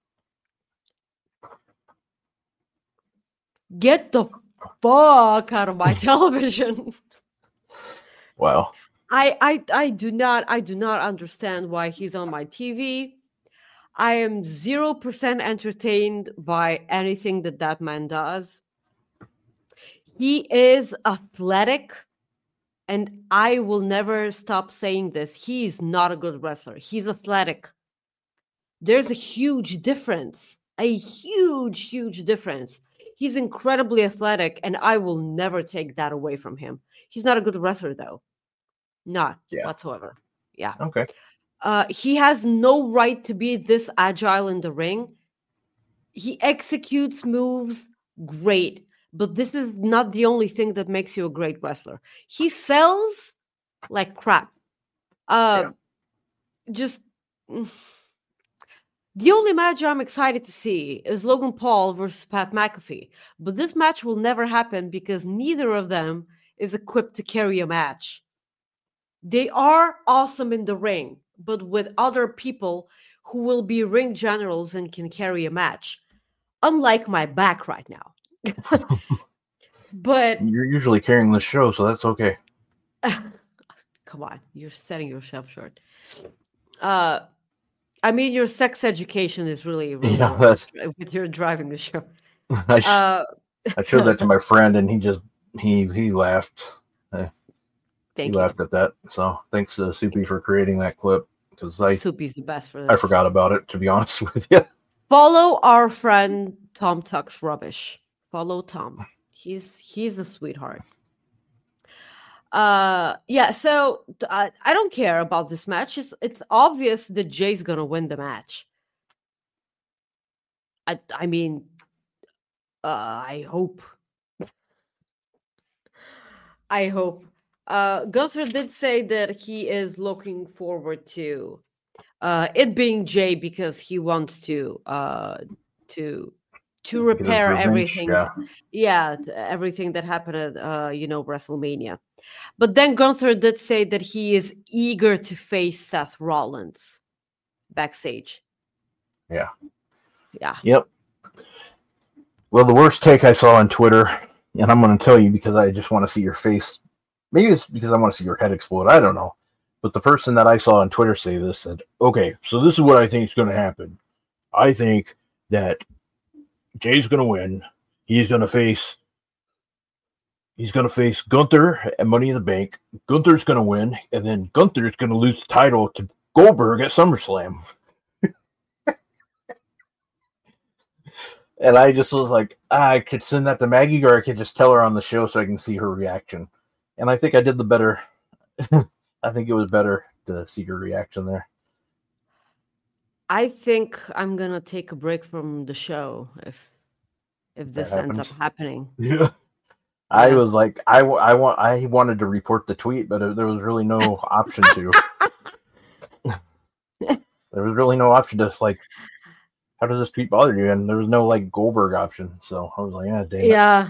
Get the fuck out of my television. Wow. I do not understand why he's on my TV. I am 0% entertained by anything that man does. He is athletic, and I will never stop saying this. He is not a good wrestler. He's athletic. There's a huge difference. A huge difference. He's incredibly athletic, and I will never take that away from him. He's not a good wrestler, though. Not whatsoever. Yeah. Okay. He has no right to be this agile in the ring. He executes moves great, but this is not the only thing that makes you a great wrestler. He sells like crap. Just the only match I'm excited to see is Logan Paul versus Pat McAfee, but this match will never happen because neither of them is equipped to carry a match. They are awesome in the ring, but with other people who will be ring generals and can carry a match. Unlike my back right now. But you're usually carrying the show, so that's okay. Come on, you're setting yourself short. I mean, your sex education is really with your driving the show. I showed that to my friend, and he laughed. He laughed at that. So thanks to Soupy for creating that clip, because Soupy's the best for this. I forgot about it, to be honest with you. Follow our friend Tom Tucks Rubbish. Follow Tom. He's a sweetheart. So I don't care about this match. It's obvious that Jay's gonna win the match. I mean, I hope. I hope. Gunther did say that he is looking forward to it being Jay because he wants to repair everything. Everything that happened at WrestleMania. But then Gunther did say that he is eager to face Seth Rollins backstage. Yeah. Yep. Well, the worst take I saw on Twitter, and I'm going to tell you because I just want to see your face. Maybe it's because I want to see your head explode. I don't know. But the person that I saw on Twitter say this said, okay, so this is what I think is going to happen. I think that Jay's going to win. He's going to face Gunther at Money in the Bank. Gunther's going to win, and then Gunther's going to lose the title to Goldberg at SummerSlam. And I just was like, I could send that to Maggie, or I could just tell her on the show so I can see her reaction. And I think I did the better. I think it was better to see your reaction there. I think I'm gonna take a break from the show if this ends up happening. Yeah. I was like, I wanted to report the tweet, but there was really no option to. There was really no option to, like, how does this tweet bother you? And there was no, like, Goldberg option. So I was like, yeah, dang. Yeah.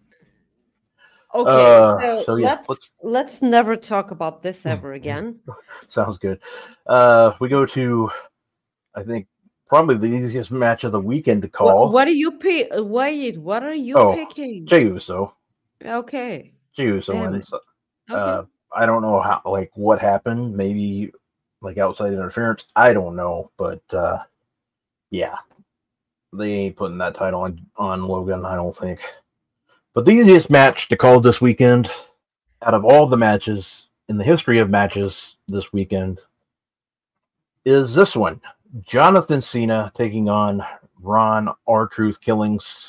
Okay, so let's never talk about this ever again. Sounds good. We go to, I think, probably the easiest match of the weekend to call. What are you picking? Wait, what are you picking? Jey Uso. Okay. Jey Uso wins. Okay. I don't know how, like, what happened. Maybe, like, outside interference. I don't know, but yeah, they ain't putting that title on Logan, I don't think. But the easiest match to call this weekend, out of all the matches in the history of matches this weekend, is this one. Jonathan Cena taking on Ron R-Truth Killings.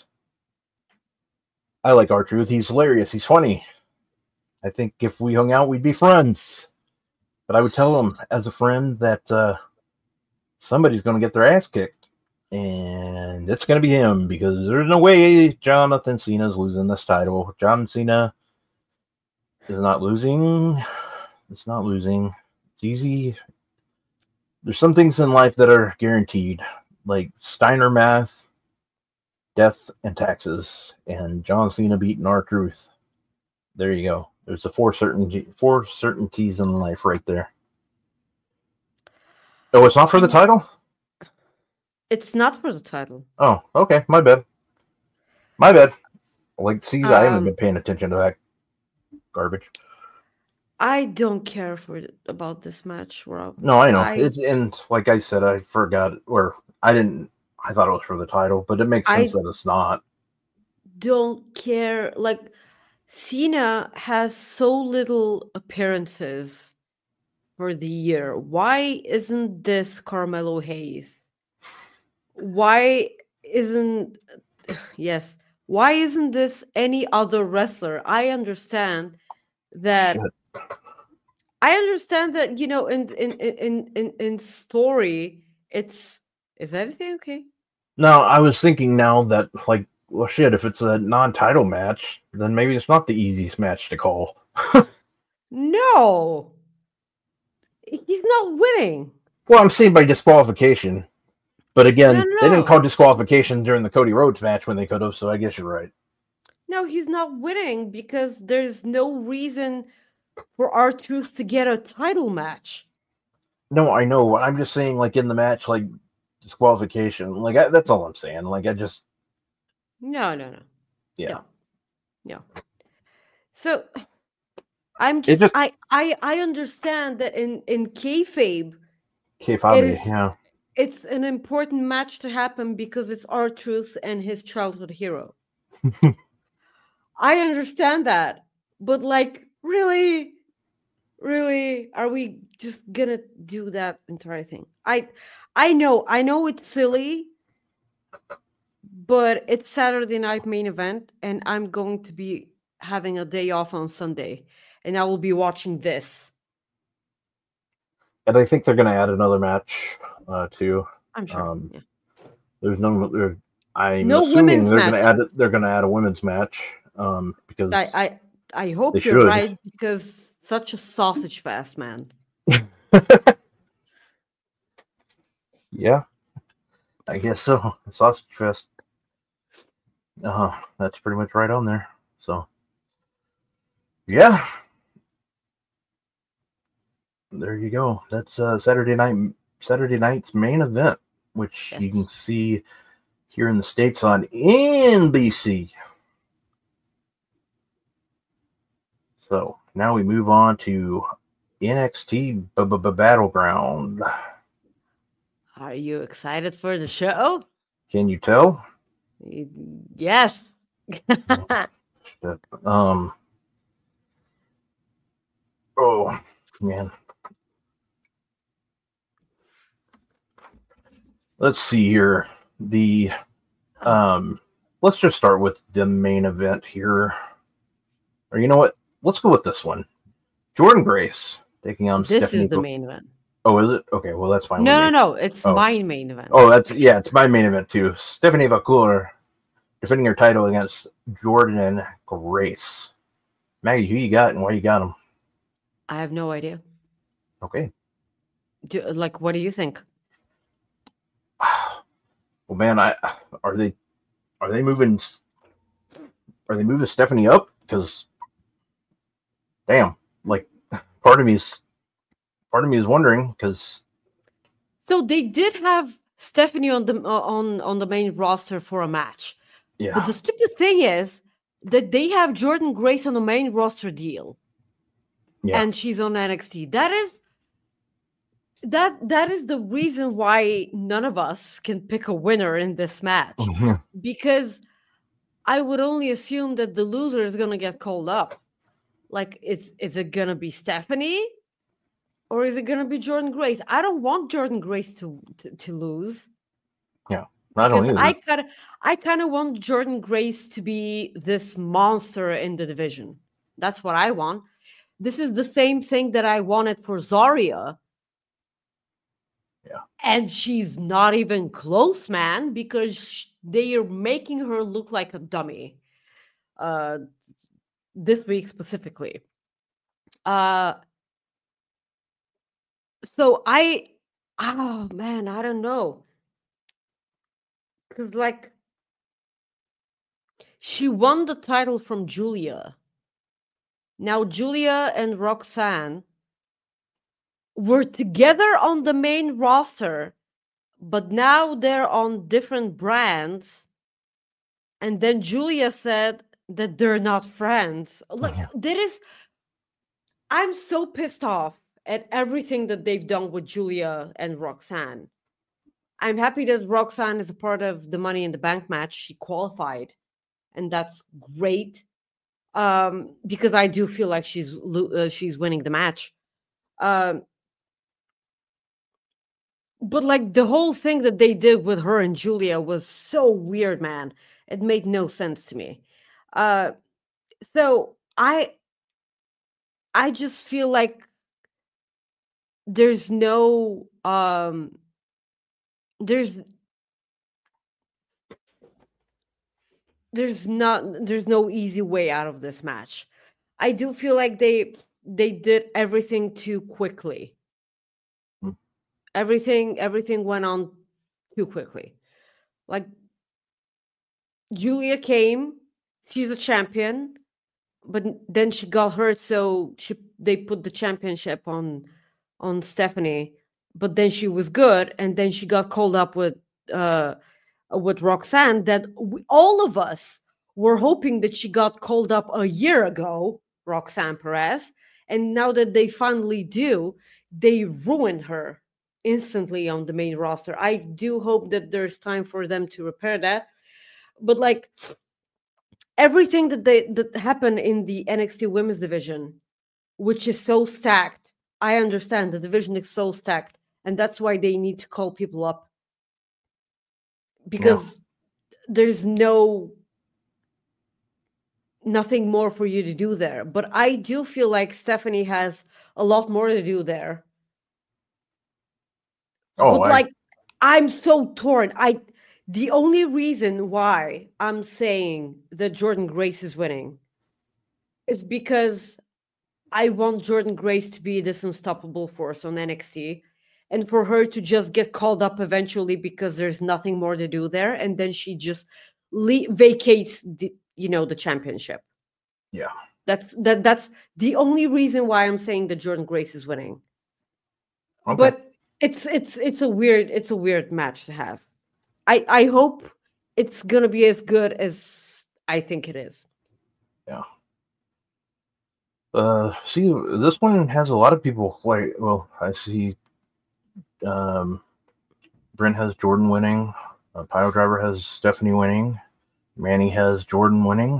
I like R-Truth. He's hilarious. He's funny. I think if we hung out, we'd be friends. But I would tell him as a friend that somebody's going to get their ass kicked. And it's going to be him, because there's no way Jonathan Cena's losing this title. John Cena is not losing. It's not losing. It's easy. There's some things in life that are guaranteed, like Steiner math, death, and taxes, and John Cena beating R-Truth. There you go. There's the four certainties in life right there. Oh, it's not for the title? It's not for the title. Oh, okay. My bad. Like, see, I haven't been paying attention to that garbage. I don't care about this match, Rob. No, I know. And like I said, I forgot, or I thought it was for the title, but it makes sense that it's not. Don't care. Like, Cena has so little appearances for the year. Why isn't this Carmelo Hayes? Why isn't this any other wrestler? I understand that, you know, in story, is everything okay? No, I was thinking now that, like, well, shit, if it's a non-title match, then maybe it's not the easiest match to call. No, he's not winning. Well, I'm saying by disqualification. But again, No. They didn't call disqualification during the Cody Rhodes match when they could have, so I guess you're right. No, he's not winning because there's no reason for R-Truth to get a title match. No, I know. I'm just saying, like, in the match, like, disqualification. Like, that's all I'm saying. Like, I just... No. Yeah. No. So, I'm just... I understand that in kayfabe... yeah. It's an important match to happen because it's R-Truth and his childhood hero. I understand that. But, like, really, are we just gonna do that entire thing? I know it's silly, but it's Saturday night main event, and I'm going to be having a day off on Sunday, and I will be watching this. And I think they're going to add another match, too. I'm sure. There's no. I'm no assuming women's they're going to add a women's match, because I hope you're right, because such a sausage fest, man. Yeah, I guess so. Sausage fest. That's pretty much right on there. So, yeah. There you go. That's Saturday night's main event, which you can see here in the States on NBC. So now we move on to NXT Battleground. Are you excited for the show? Can you tell? Yes. Oh, man. Let's see here. Let's just start with the main event here. Or you know what? Let's go with this one. Jordynne Grace taking on Stephanie. This is the main event. Oh, is it? Okay, well, that's fine. No. It's my main event. Oh, it's my main event too. Stephanie McClure defending her title against Jordynne Grace. Maggie, who you got and why you got him? I have no idea. Okay. What do you think? Well, man, are they moving Stephanie up? Because, damn, like, part of me is wondering because. So they did have Stephanie on the main roster for a match. Yeah. But the stupid thing is that they have Jordynne Grace on the main roster deal. Yeah. And she's on NXT. That is the reason why none of us can pick a winner in this match. Mm-hmm. Because I would only assume that the loser is going to get called up. Like, is it going to be Stephanie? Or is it going to be Jordynne Grace? I don't want Jordynne Grace to lose. Yeah, I don't either. I kind of want Jordynne Grace to be this monster in the division. That's what I want. This is the same thing that I wanted for Zarya. Yeah. And she's not even close, man, because they are making her look like a dummy. This week specifically. So I Oh man, I don't know. Cause like she won the title from Julia. Now Julia and Roxanne were together on the main roster, but now they're on different brands. And then Julia said that they're not friends. Like I'm so pissed off at everything that they've done with Julia and Roxanne. I'm happy that Roxanne is a part of the Money in the Bank match. She qualified, and that's great. Because I do feel like she's winning the match. But like the whole thing that they did with her and Julia was so weird, man. It made no sense to me. So I just feel like there's no there's no easy way out of this match. I do feel like they did everything too quickly. Everything went on too quickly. Like Julia came, she's a champion, but then she got hurt, so they put the championship on Stephanie. But then she was good, and then she got called up with Roxanne. That all of us were hoping that she got called up a year ago, Roxanne Perez, and now that they finally do, they ruined her instantly on the main roster. I do hope that there's time for them to repair that, but like everything that happened in the NXT Women's division, which is so stacked, I understand the division is so stacked, and that's why they need to call people up, because there's nothing more for you to do there. But I do feel like Stephanie has a lot more to do there. But I'm so torn. The only reason why I'm saying that Jordynne Grace is winning is because I want Jordynne Grace to be this unstoppable force on NXT, and for her to just get called up eventually because there's nothing more to do there, and then she just vacates the championship. Yeah, that's the only reason why I'm saying that Jordynne Grace is winning. Okay. But it's a weird match to have. I hope it's gonna be as good as I think it is. Yeah. See, this one has a lot of people. I see. Brent has Jordynne winning. Pile Driver has Stephanie winning. Manny has Jordynne winning.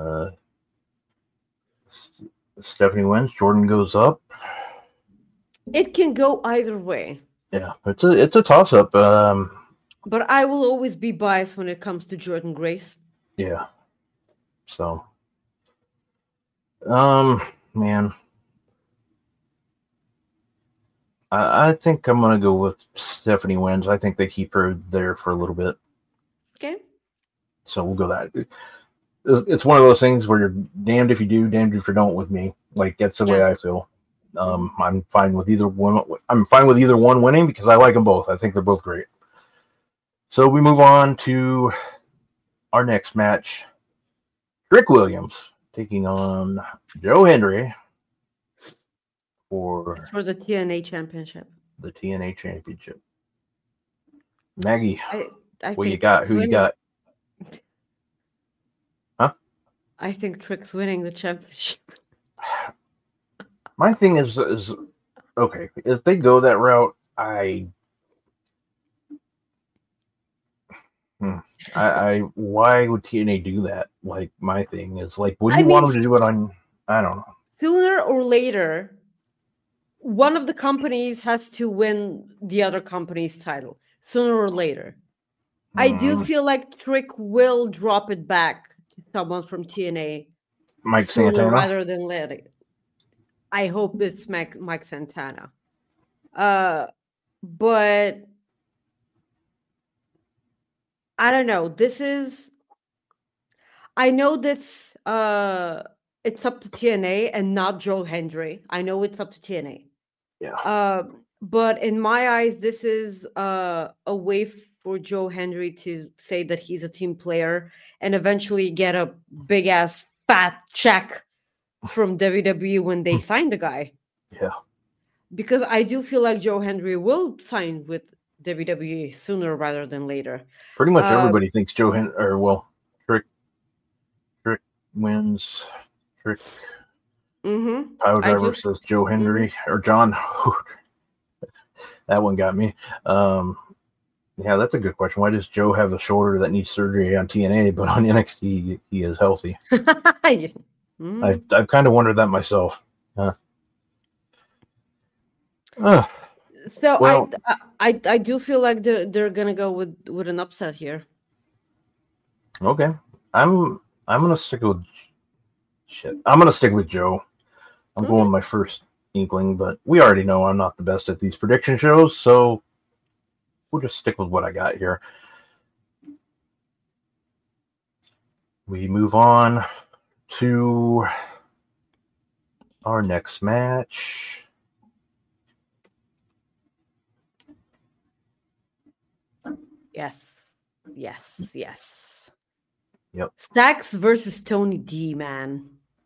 Stephanie wins. Jordynne goes up. It can go either way. Yeah, it's a toss up. But I will always be biased when it comes to Jordynne Grace. Yeah. So, man, I think I'm gonna go with Stephanie wins. I think they keep her there for a little bit. Okay. So we'll go that. It's one of those things where you're damned if you do, damned if you don't with me. Like, that's the way I feel. I'm fine with either one. I'm fine with either one winning because I like them both. I think they're both great. So we move on to our next match. Trick Williams taking on Joe Hendry for the TNA Championship. The TNA Championship. Maggie, I what you got? Who you got? Huh? I think Trick's winning the championship. My thing is okay. If they go that route, why would TNA do that? Like, my thing is, like, would you want them to do it on? I don't know. Sooner or later, one of the companies has to win the other company's title. Sooner or later, I do feel like Trick will drop it back to someone from TNA, Mike Santana, rather than later. I hope it's Mike Santana. But I don't know. I know that's it's up to TNA and not Joe Hendry. I know it's up to TNA. Yeah. But in my eyes, this is a way for Joe Hendry to say that he's a team player and eventually get a big ass fat check from WWE when they sign the guy. Yeah. Because I do feel like Joe Hendry will sign with WWE sooner rather than later. Pretty much everybody thinks Joe Trick wins. Trick Power Driver says Joe Hendry or John. That one got me. Yeah, that's a good question. Why does Joe have a shoulder that needs surgery on TNA, but on NXT he is healthy? I've kind of wondered that myself. So well, I do feel like they're gonna go with an upset here. Okay, I'm gonna stick with I'm gonna stick with Joe. I'm going with my first inkling, but we already know I'm not the best at these prediction shows, so we'll just stick with what I got here. We move on to our next match. Yes. Yep. Stacks versus Tony D, man.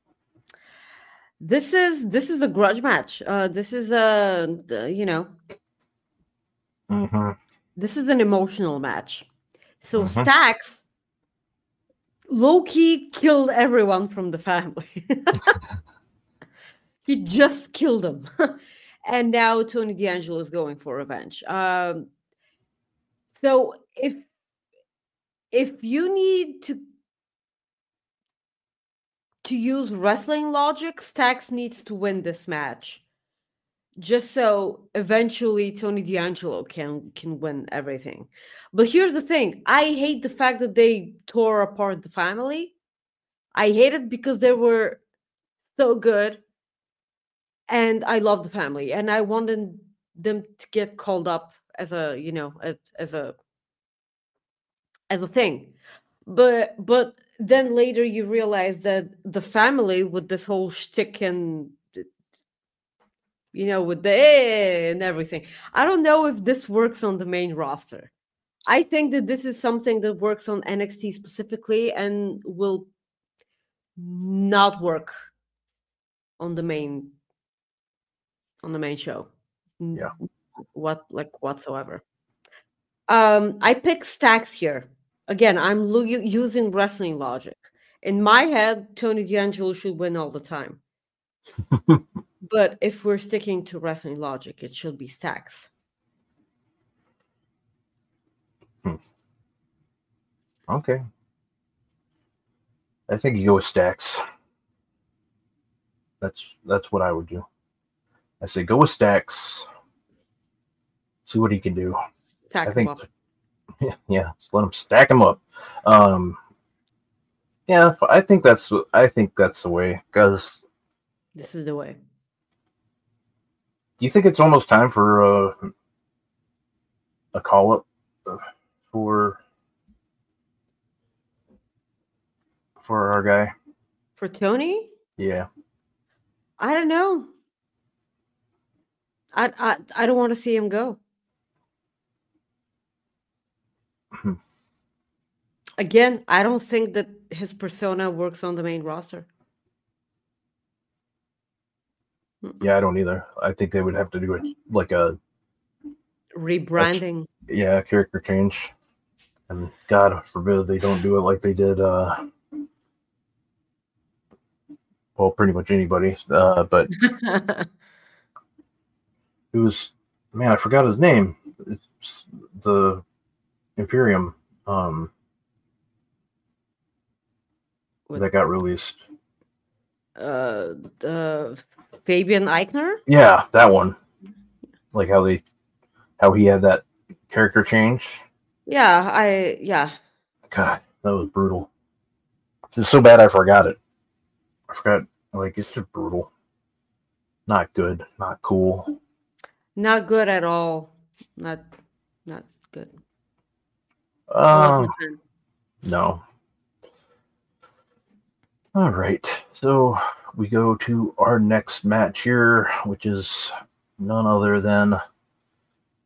This is a grudge match. This is this is an emotional match. So Stacks low-key killed everyone from the family. He just killed them. And now Tony D'Angelo is going for revenge. So if you need to use wrestling logic, Stacks needs to win this match, just so eventually Tony D'Angelo can win everything. But here's the thing: I hate the fact that they tore apart the family. I hate it because they were so good, and I love the family, and I wanted them to get called up as a as a thing. But then later you realize that the family with this whole shtick and with the and everything. I don't know if this works on the main roster. I think that this is something that works on NXT specifically and will not work on the main show. Yeah. Whatsoever. I pick Stacks here. Again, I'm using wrestling logic. In my head, Tony D'Angelo should win all the time. But if we're sticking to wrestling logic, it should be Stacks. Okay. I think you go with Stacks. That's what I would do. I say go with Stacks. See what he can do. Stack him up. Yeah, just let him stack him up. Yeah, I think that's the way, because this is the way. Do you think it's almost time for a call up for our guy? For Tony? Yeah. I don't know. I don't want to see him go. Again, I don't think that his persona works on the main roster. Yeah, I don't either. I think they would have to do it like a rebranding. Character change. And God forbid they don't do it like they did pretty much anybody. But it was, man, I forgot his name. It's the Imperium that got released. Fabian Eichner? Yeah, that one. Like how he had that character change. Yeah. God, that was brutal. It's so bad I forgot it. I forgot, like, it's just brutal. Not good, not cool. Not good at all. Not good. No. All right. So we go to our next match here, which is none other than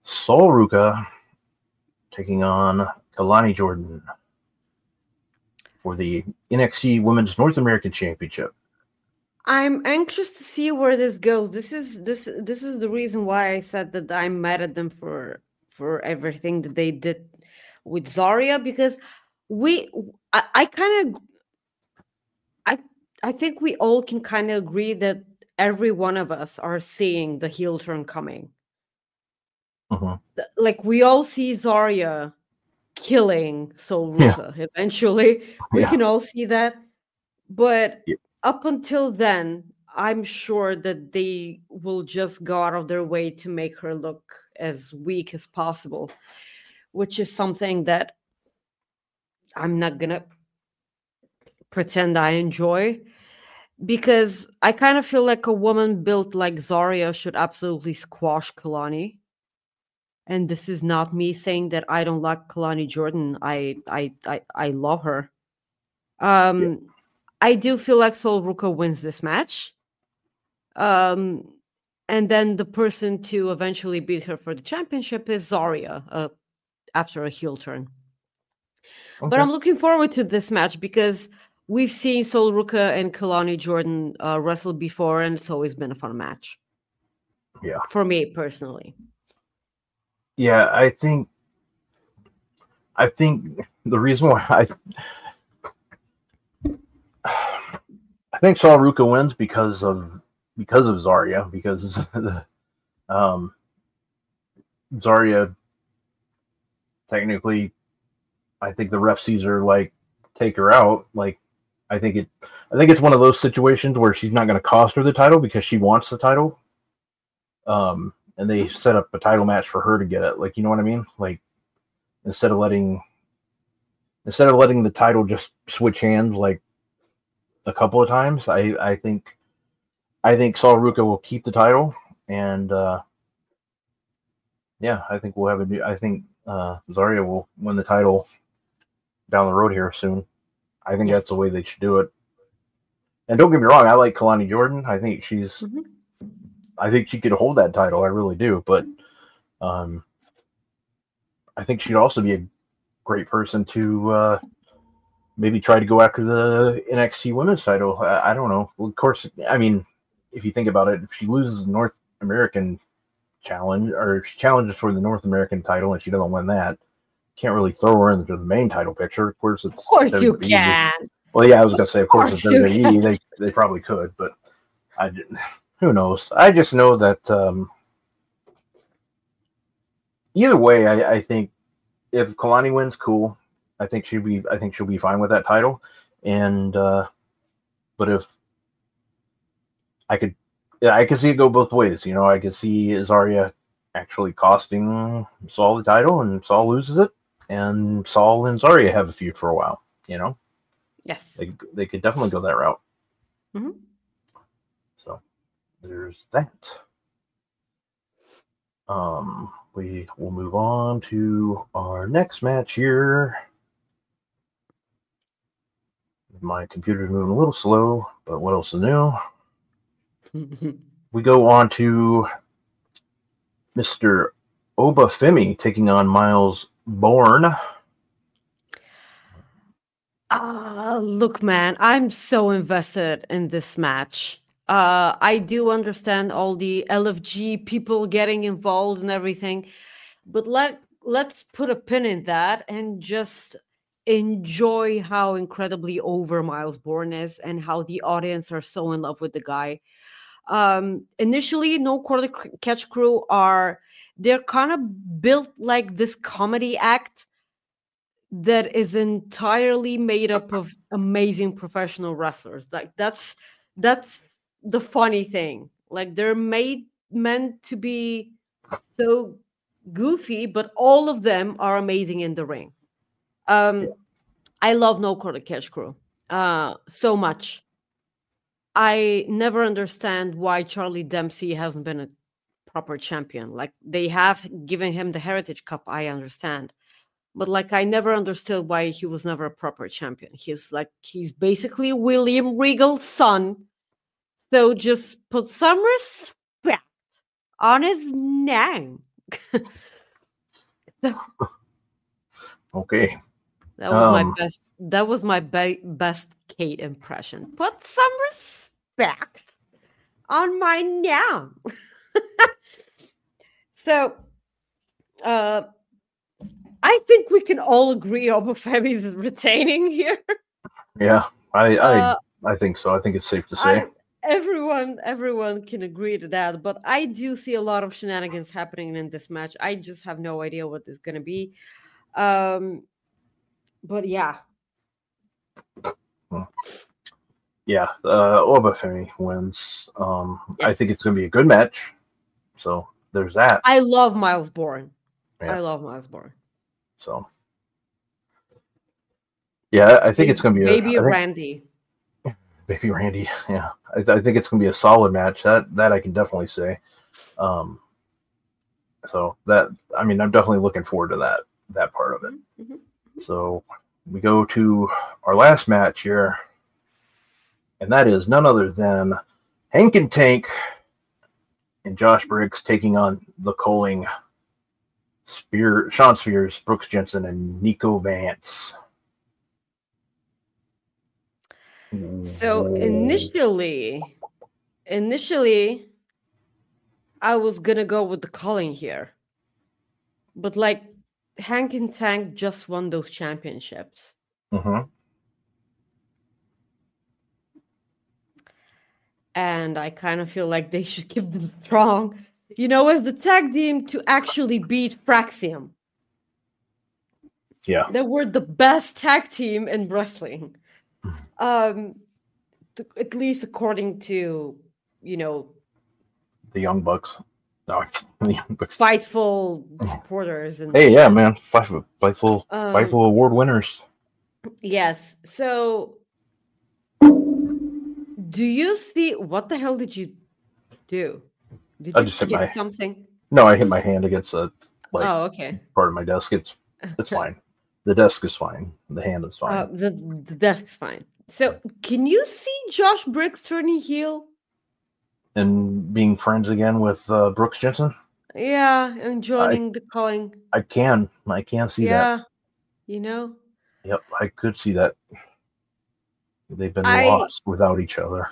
Sol Ruca taking on Kalani Jordan for the NXT Women's North American Championship. I'm anxious to see where this goes. This is the reason why I said that I'm mad at them for everything that they did with Zarya, because I think we all can kind of agree that every one of us are seeing the heel turn coming. Like, we all see Zarya killing Sol Ruca eventually. We can all see that. But up until then, I'm sure that they will just go out of their way to make her look as weak as possible, which is something that I'm not going to pretend I enjoy, because I kind of feel like a woman built like Zarya should absolutely squash Kalani. And this is not me saying that I don't like Kalani Jordan. I love her. I do feel like Sol Ruca wins this match. And then the person to eventually beat her for the championship is Zarya after a heel turn. Okay. But I'm looking forward to this match because we've seen Sol Ruca and Kalani Jordan wrestle before, and it's always been a fun match. Yeah. For me personally. Yeah, I think the reason why I think Sol Ruca wins because of Zarya, because Zarya technically, I think the ref sees her like take her out. Like, I think it's one of those situations where she's not going to cost her the title because she wants the title. And they set up a title match for her to get it. Like, you know what I mean? Like, instead of letting the title just switch hands like a couple of times, I think Sol Ruca will keep the title, and I think we'll have I think Zarya will win the title down the road here soon. I think that's the way they should do it. And don't get me wrong, I like Kalani Jordan. I think she's I think she could hold that title. I really do. But I think she'd also be a great person to maybe try to go after the NXT Women's title. I don't know. Well, of course, I mean, if you think about it, if she loses the North American challenge, or she challenges for the North American title and she doesn't win that, can't really throw her into the main title picture. Of course, it's WWE. You can. Well, yeah, I was going to say, of course it's WWE. They probably could, but I didn't. Who knows? I just know that either way, I think if Kalani wins, cool. I think she'll be fine with that title. And but if I could see it go both ways. You know, I could see Zarya actually costing Sol the title, and Sol loses it, and Sol and Zarya have a feud for a while. You know, yes, they could definitely go that route. Mm-hmm. So. There's that. We will move on to our next match here. My computer's moving a little slow, but what else is new? We go on to Mr. Obafemi taking on Miles Bourne. Look, man, I'm so invested in this match. I do understand all the LFG people getting involved and everything, but let's put a pin in that and just enjoy how incredibly over Miles Bourne is and how the audience are so in love with the guy. Initially, No Quarter Catch Crew they're kind of built like this comedy act that is entirely made up of amazing professional wrestlers. Like, that's the funny thing. Like, they're meant to be so goofy, but all of them are amazing in the ring. I love No Quarter Catch Crew so much. I never understand why Charlie Dempsey hasn't been a proper champion. Like, they have given him the Heritage Cup, I understand. But like, I never understood why he was never a proper champion. He's basically William Regal's son. So just put some respect on his name. Okay. That was my Um, best. That was my best Kate impression. Put some respect on my name. So, uh, I think we can all agree Obafemi is retaining here. yeah, I, Uh, I, I think so. I think it's safe to say. everyone can agree to that, but I do see a lot of shenanigans happening in this match. I just have no idea what is going to be. But yeah. Yeah, Obafemi wins. I think Yes. it's going to be a good match. So there's that. I love Miles Bourne. Yeah. I love Miles Bourne. So yeah, I think it's going to be Baby Randy. Baby Randy. Yeah, I think it's going to be a solid match. That I can definitely say. So that, I mean, I'm definitely looking forward to that part of it. Mm-hmm. So we go to our last match here, and that is none other than Hank and Tank and Josh Briggs taking on the Coling, Sean Spears, Brooks Jensen, and Nico Vance. So initially, I was gonna go with the Culling here, but like Hank and Tank just won those championships. Mm-hmm. And I kind of feel like they should keep them strong, as the tag team to actually beat Fraxium. Yeah. They were the best tag team in wrestling. At least according to, the Young Bucks. No, the Young Bucks. Fightful supporters. And hey, yeah, man. Fightful award winners. Yes. So do you see, what the hell did you do? Did you just hit hit something? No, I hit my hand against okay. part of my desk. It's fine. The desk is fine. The hand is fine. The desk is fine. So can you see Josh Briggs turning heel? And being friends again with Brooks Jensen? Yeah, and joining the Culling. I can see that. Yeah, Yep, I could see that. They've been lost without each other.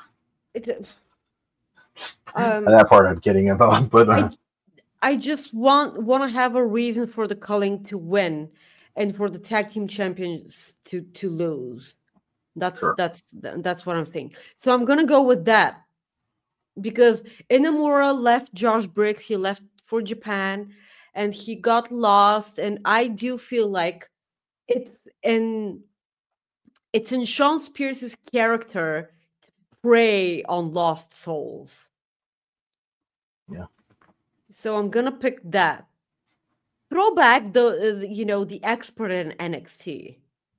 That part I'm kidding about, but I just want to have a reason for the Culling to win, and for the tag team champions to lose. That's what I'm thinking. So I'm gonna go with that, because Inamura left Josh Briggs. He left for Japan, and he got lost. And I do feel like it's in Sean Spears' character to prey on lost souls. Yeah. So I'm gonna pick that. Throw back the expert in NXT.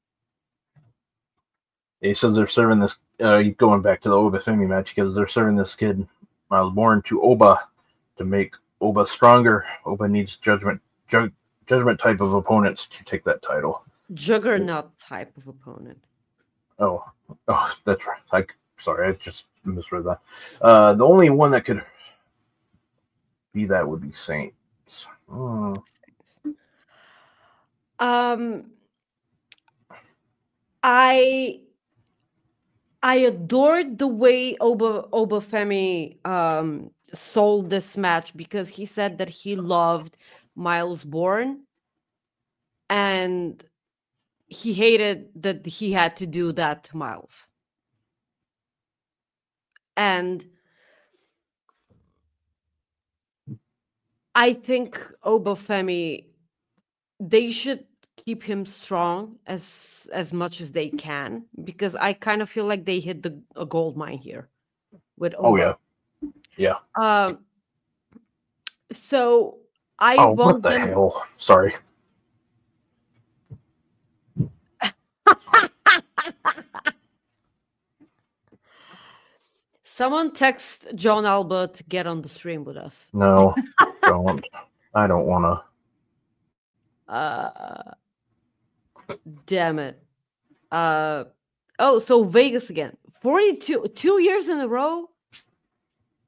He says they're serving this. Going back to the Obafemi match, because they're serving this kid Miles Bourne to Oba to make Oba stronger. Oba needs judgment type of opponents to take that title. Juggernaut type of opponent. Oh, that's right. Sorry, I just misread that. The only one that could be that would be Saints. I adored the way Obafemi sold this match, because he said that he loved Miles Bourne, and he hated that he had to do that to Miles. And I think Obafemi, they should keep him strong as much as they can, because I kind of feel like they hit a gold mine here with Oba. Yeah. So I want what the hell? Sorry. Someone text John Albert to get on the stream with us. No, don't. I don't want to. Damn it. So Vegas again. 2 years in a row.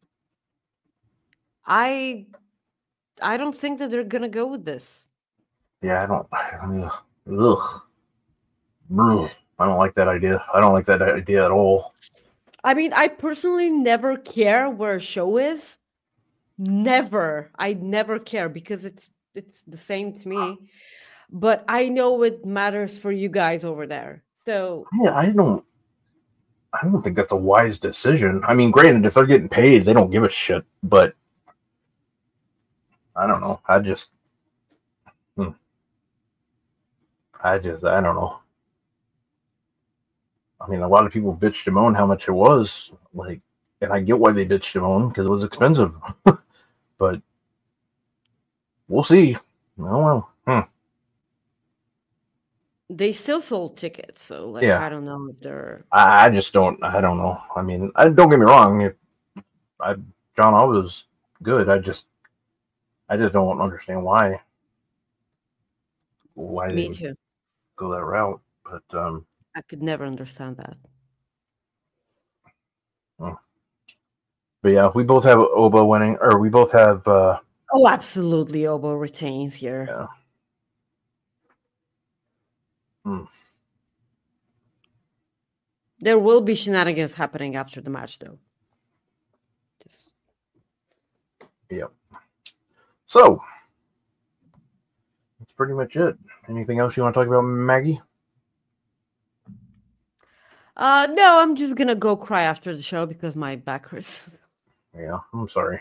I don't think that they're gonna go with this. Yeah, I mean, ugh. Ugh. I don't like that idea. I don't like that idea at all. I mean, I personally never care where a show is. Never. I never care because it's the same to me. But I know it matters for you guys over there. So Yeah, I don't think that's a wise decision. I mean, granted, if they're getting paid, they don't give a shit. But I don't know. I don't know. I mean, a lot of people bitched and moaned how much it was, like, and I get why they bitched and moaned because it was expensive. But we'll see. Oh well. they still sold tickets. So like Yeah. I don't know if they're I just don't. I don't know. I mean, don't get me wrong. John O was good. I just don't understand why they me would too. go that route. But I could never understand that. but yeah, we both have Oba winning, or we both have. Oh, absolutely. Obo retains here. Yeah. There will be shenanigans happening after the match, though. Just Yep. So that's pretty much it. Anything else you want to talk about, Maggie? no, I'm just gonna go cry after the show because my back hurts. Yeah, I'm sorry.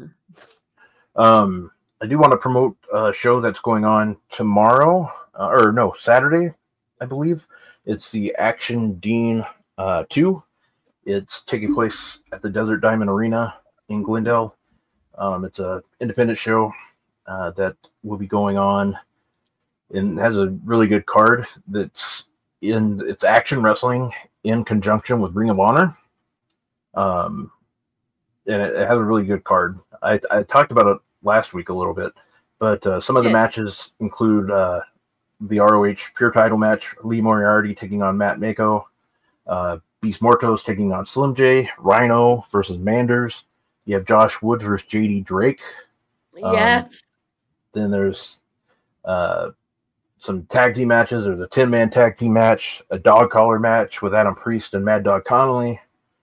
I do want to promote a show that's going on tomorrow, or no, Saturday, I believe. It's the Action Dean 2. It's taking place at the Desert Diamond Arena in Glendale. It's an independent show that will be going on and has a really good card it's action wrestling in conjunction with Ring of Honor. And it has a really good card. I talked about it last week a little bit, but some of the matches include the ROH Pure Title match, Lee Moriarty taking on Matt Mako, Beast Mortos taking on Slim J, Rhino versus Manders. You have Josh Woods versus JD Drake. Yes. Then there's some tag team matches. There's a 10-man tag team match, a dog collar match with Adam Priest and Mad Dog Connolly.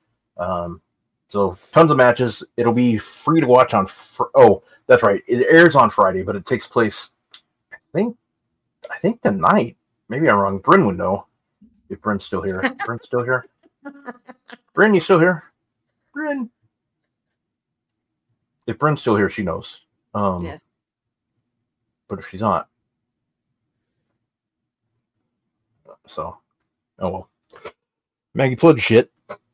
So tons of matches. It'll be free to watch on. That's right. It airs on Friday, but it takes place. I think tonight. Maybe I'm wrong. Bryn would know if Bryn's still here. Bryn's still here. Bryn, you still here? Bryn. If Bryn's still here, she knows. Yes. But if she's not, so oh well. Maggie, plug shit.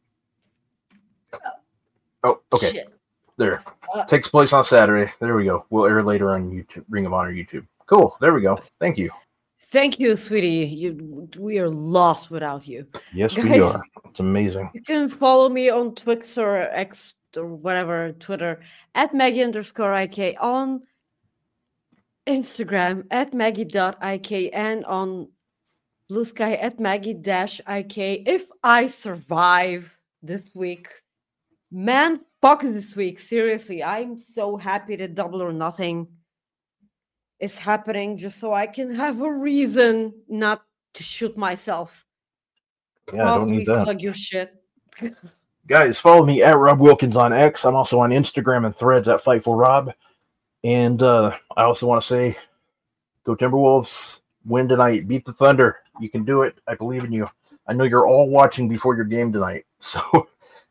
Oh, okay. Shit. There. Takes place on Saturday. There we go. We'll air later on YouTube, Ring of Honor YouTube. Cool. There we go. Thank you. Thank you, sweetie. We are lost without you. Yes, Guys, we are. It's amazing. You can follow me on Twix or X or whatever, Twitter, at Maggie_IK, on Instagram at Maggie.IK, and on Blue Sky at Maggie-IK. If I survive this week, man, fuck this week. Seriously, I'm so happy that Double or Nothing is happening just so I can have a reason not to shoot myself. Yeah, I don't need that. Plug your shit. Guys, follow me at Rob Wilkins on X. I'm also on Instagram and Threads at Fightful_Rob. And I also want to say, go Timberwolves. Win tonight. Beat the Thunder. You can do it. I believe in you. I know you're all watching before your game tonight. So,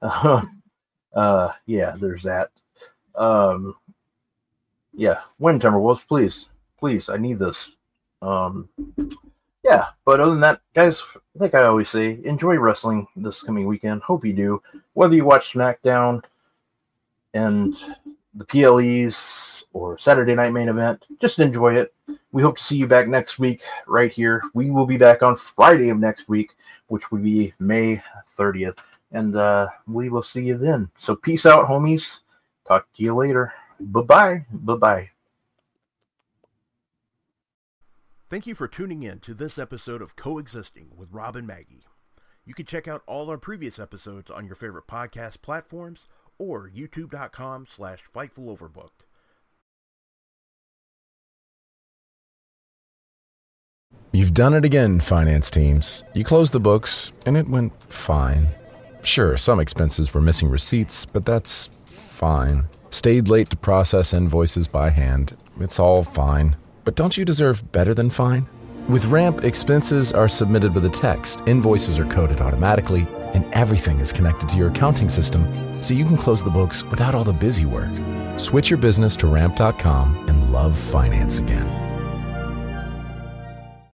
yeah, there's that. Yeah, win Timberwolves, please. Please, I need this. Yeah, but other than that, guys, like I always say, enjoy wrestling this coming weekend. Hope you do. Whether you watch SmackDown and the PLEs or Saturday Night Main Event, just enjoy it. We hope to see you back next week right here. We will be back on Friday of next week, which will be May 30th. And we will see you then. So peace out, homies. Talk to you later. Bye-bye. Bye-bye. Thank you for tuning in to this episode of Coexisting with Rob and Maggie. You can check out all our previous episodes on your favorite podcast platforms or youtube.com/FightfulOverbooked. You've done it again, finance teams. You closed the books, and it went fine. Sure, some expenses were missing receipts, but that's fine. Stayed late to process invoices by hand. It's all fine. But don't you deserve better than fine? With Ramp, expenses are submitted with a text, invoices are coded automatically, and everything is connected to your accounting system, so you can close the books without all the busy work. Switch your business to Ramp.com and love finance again.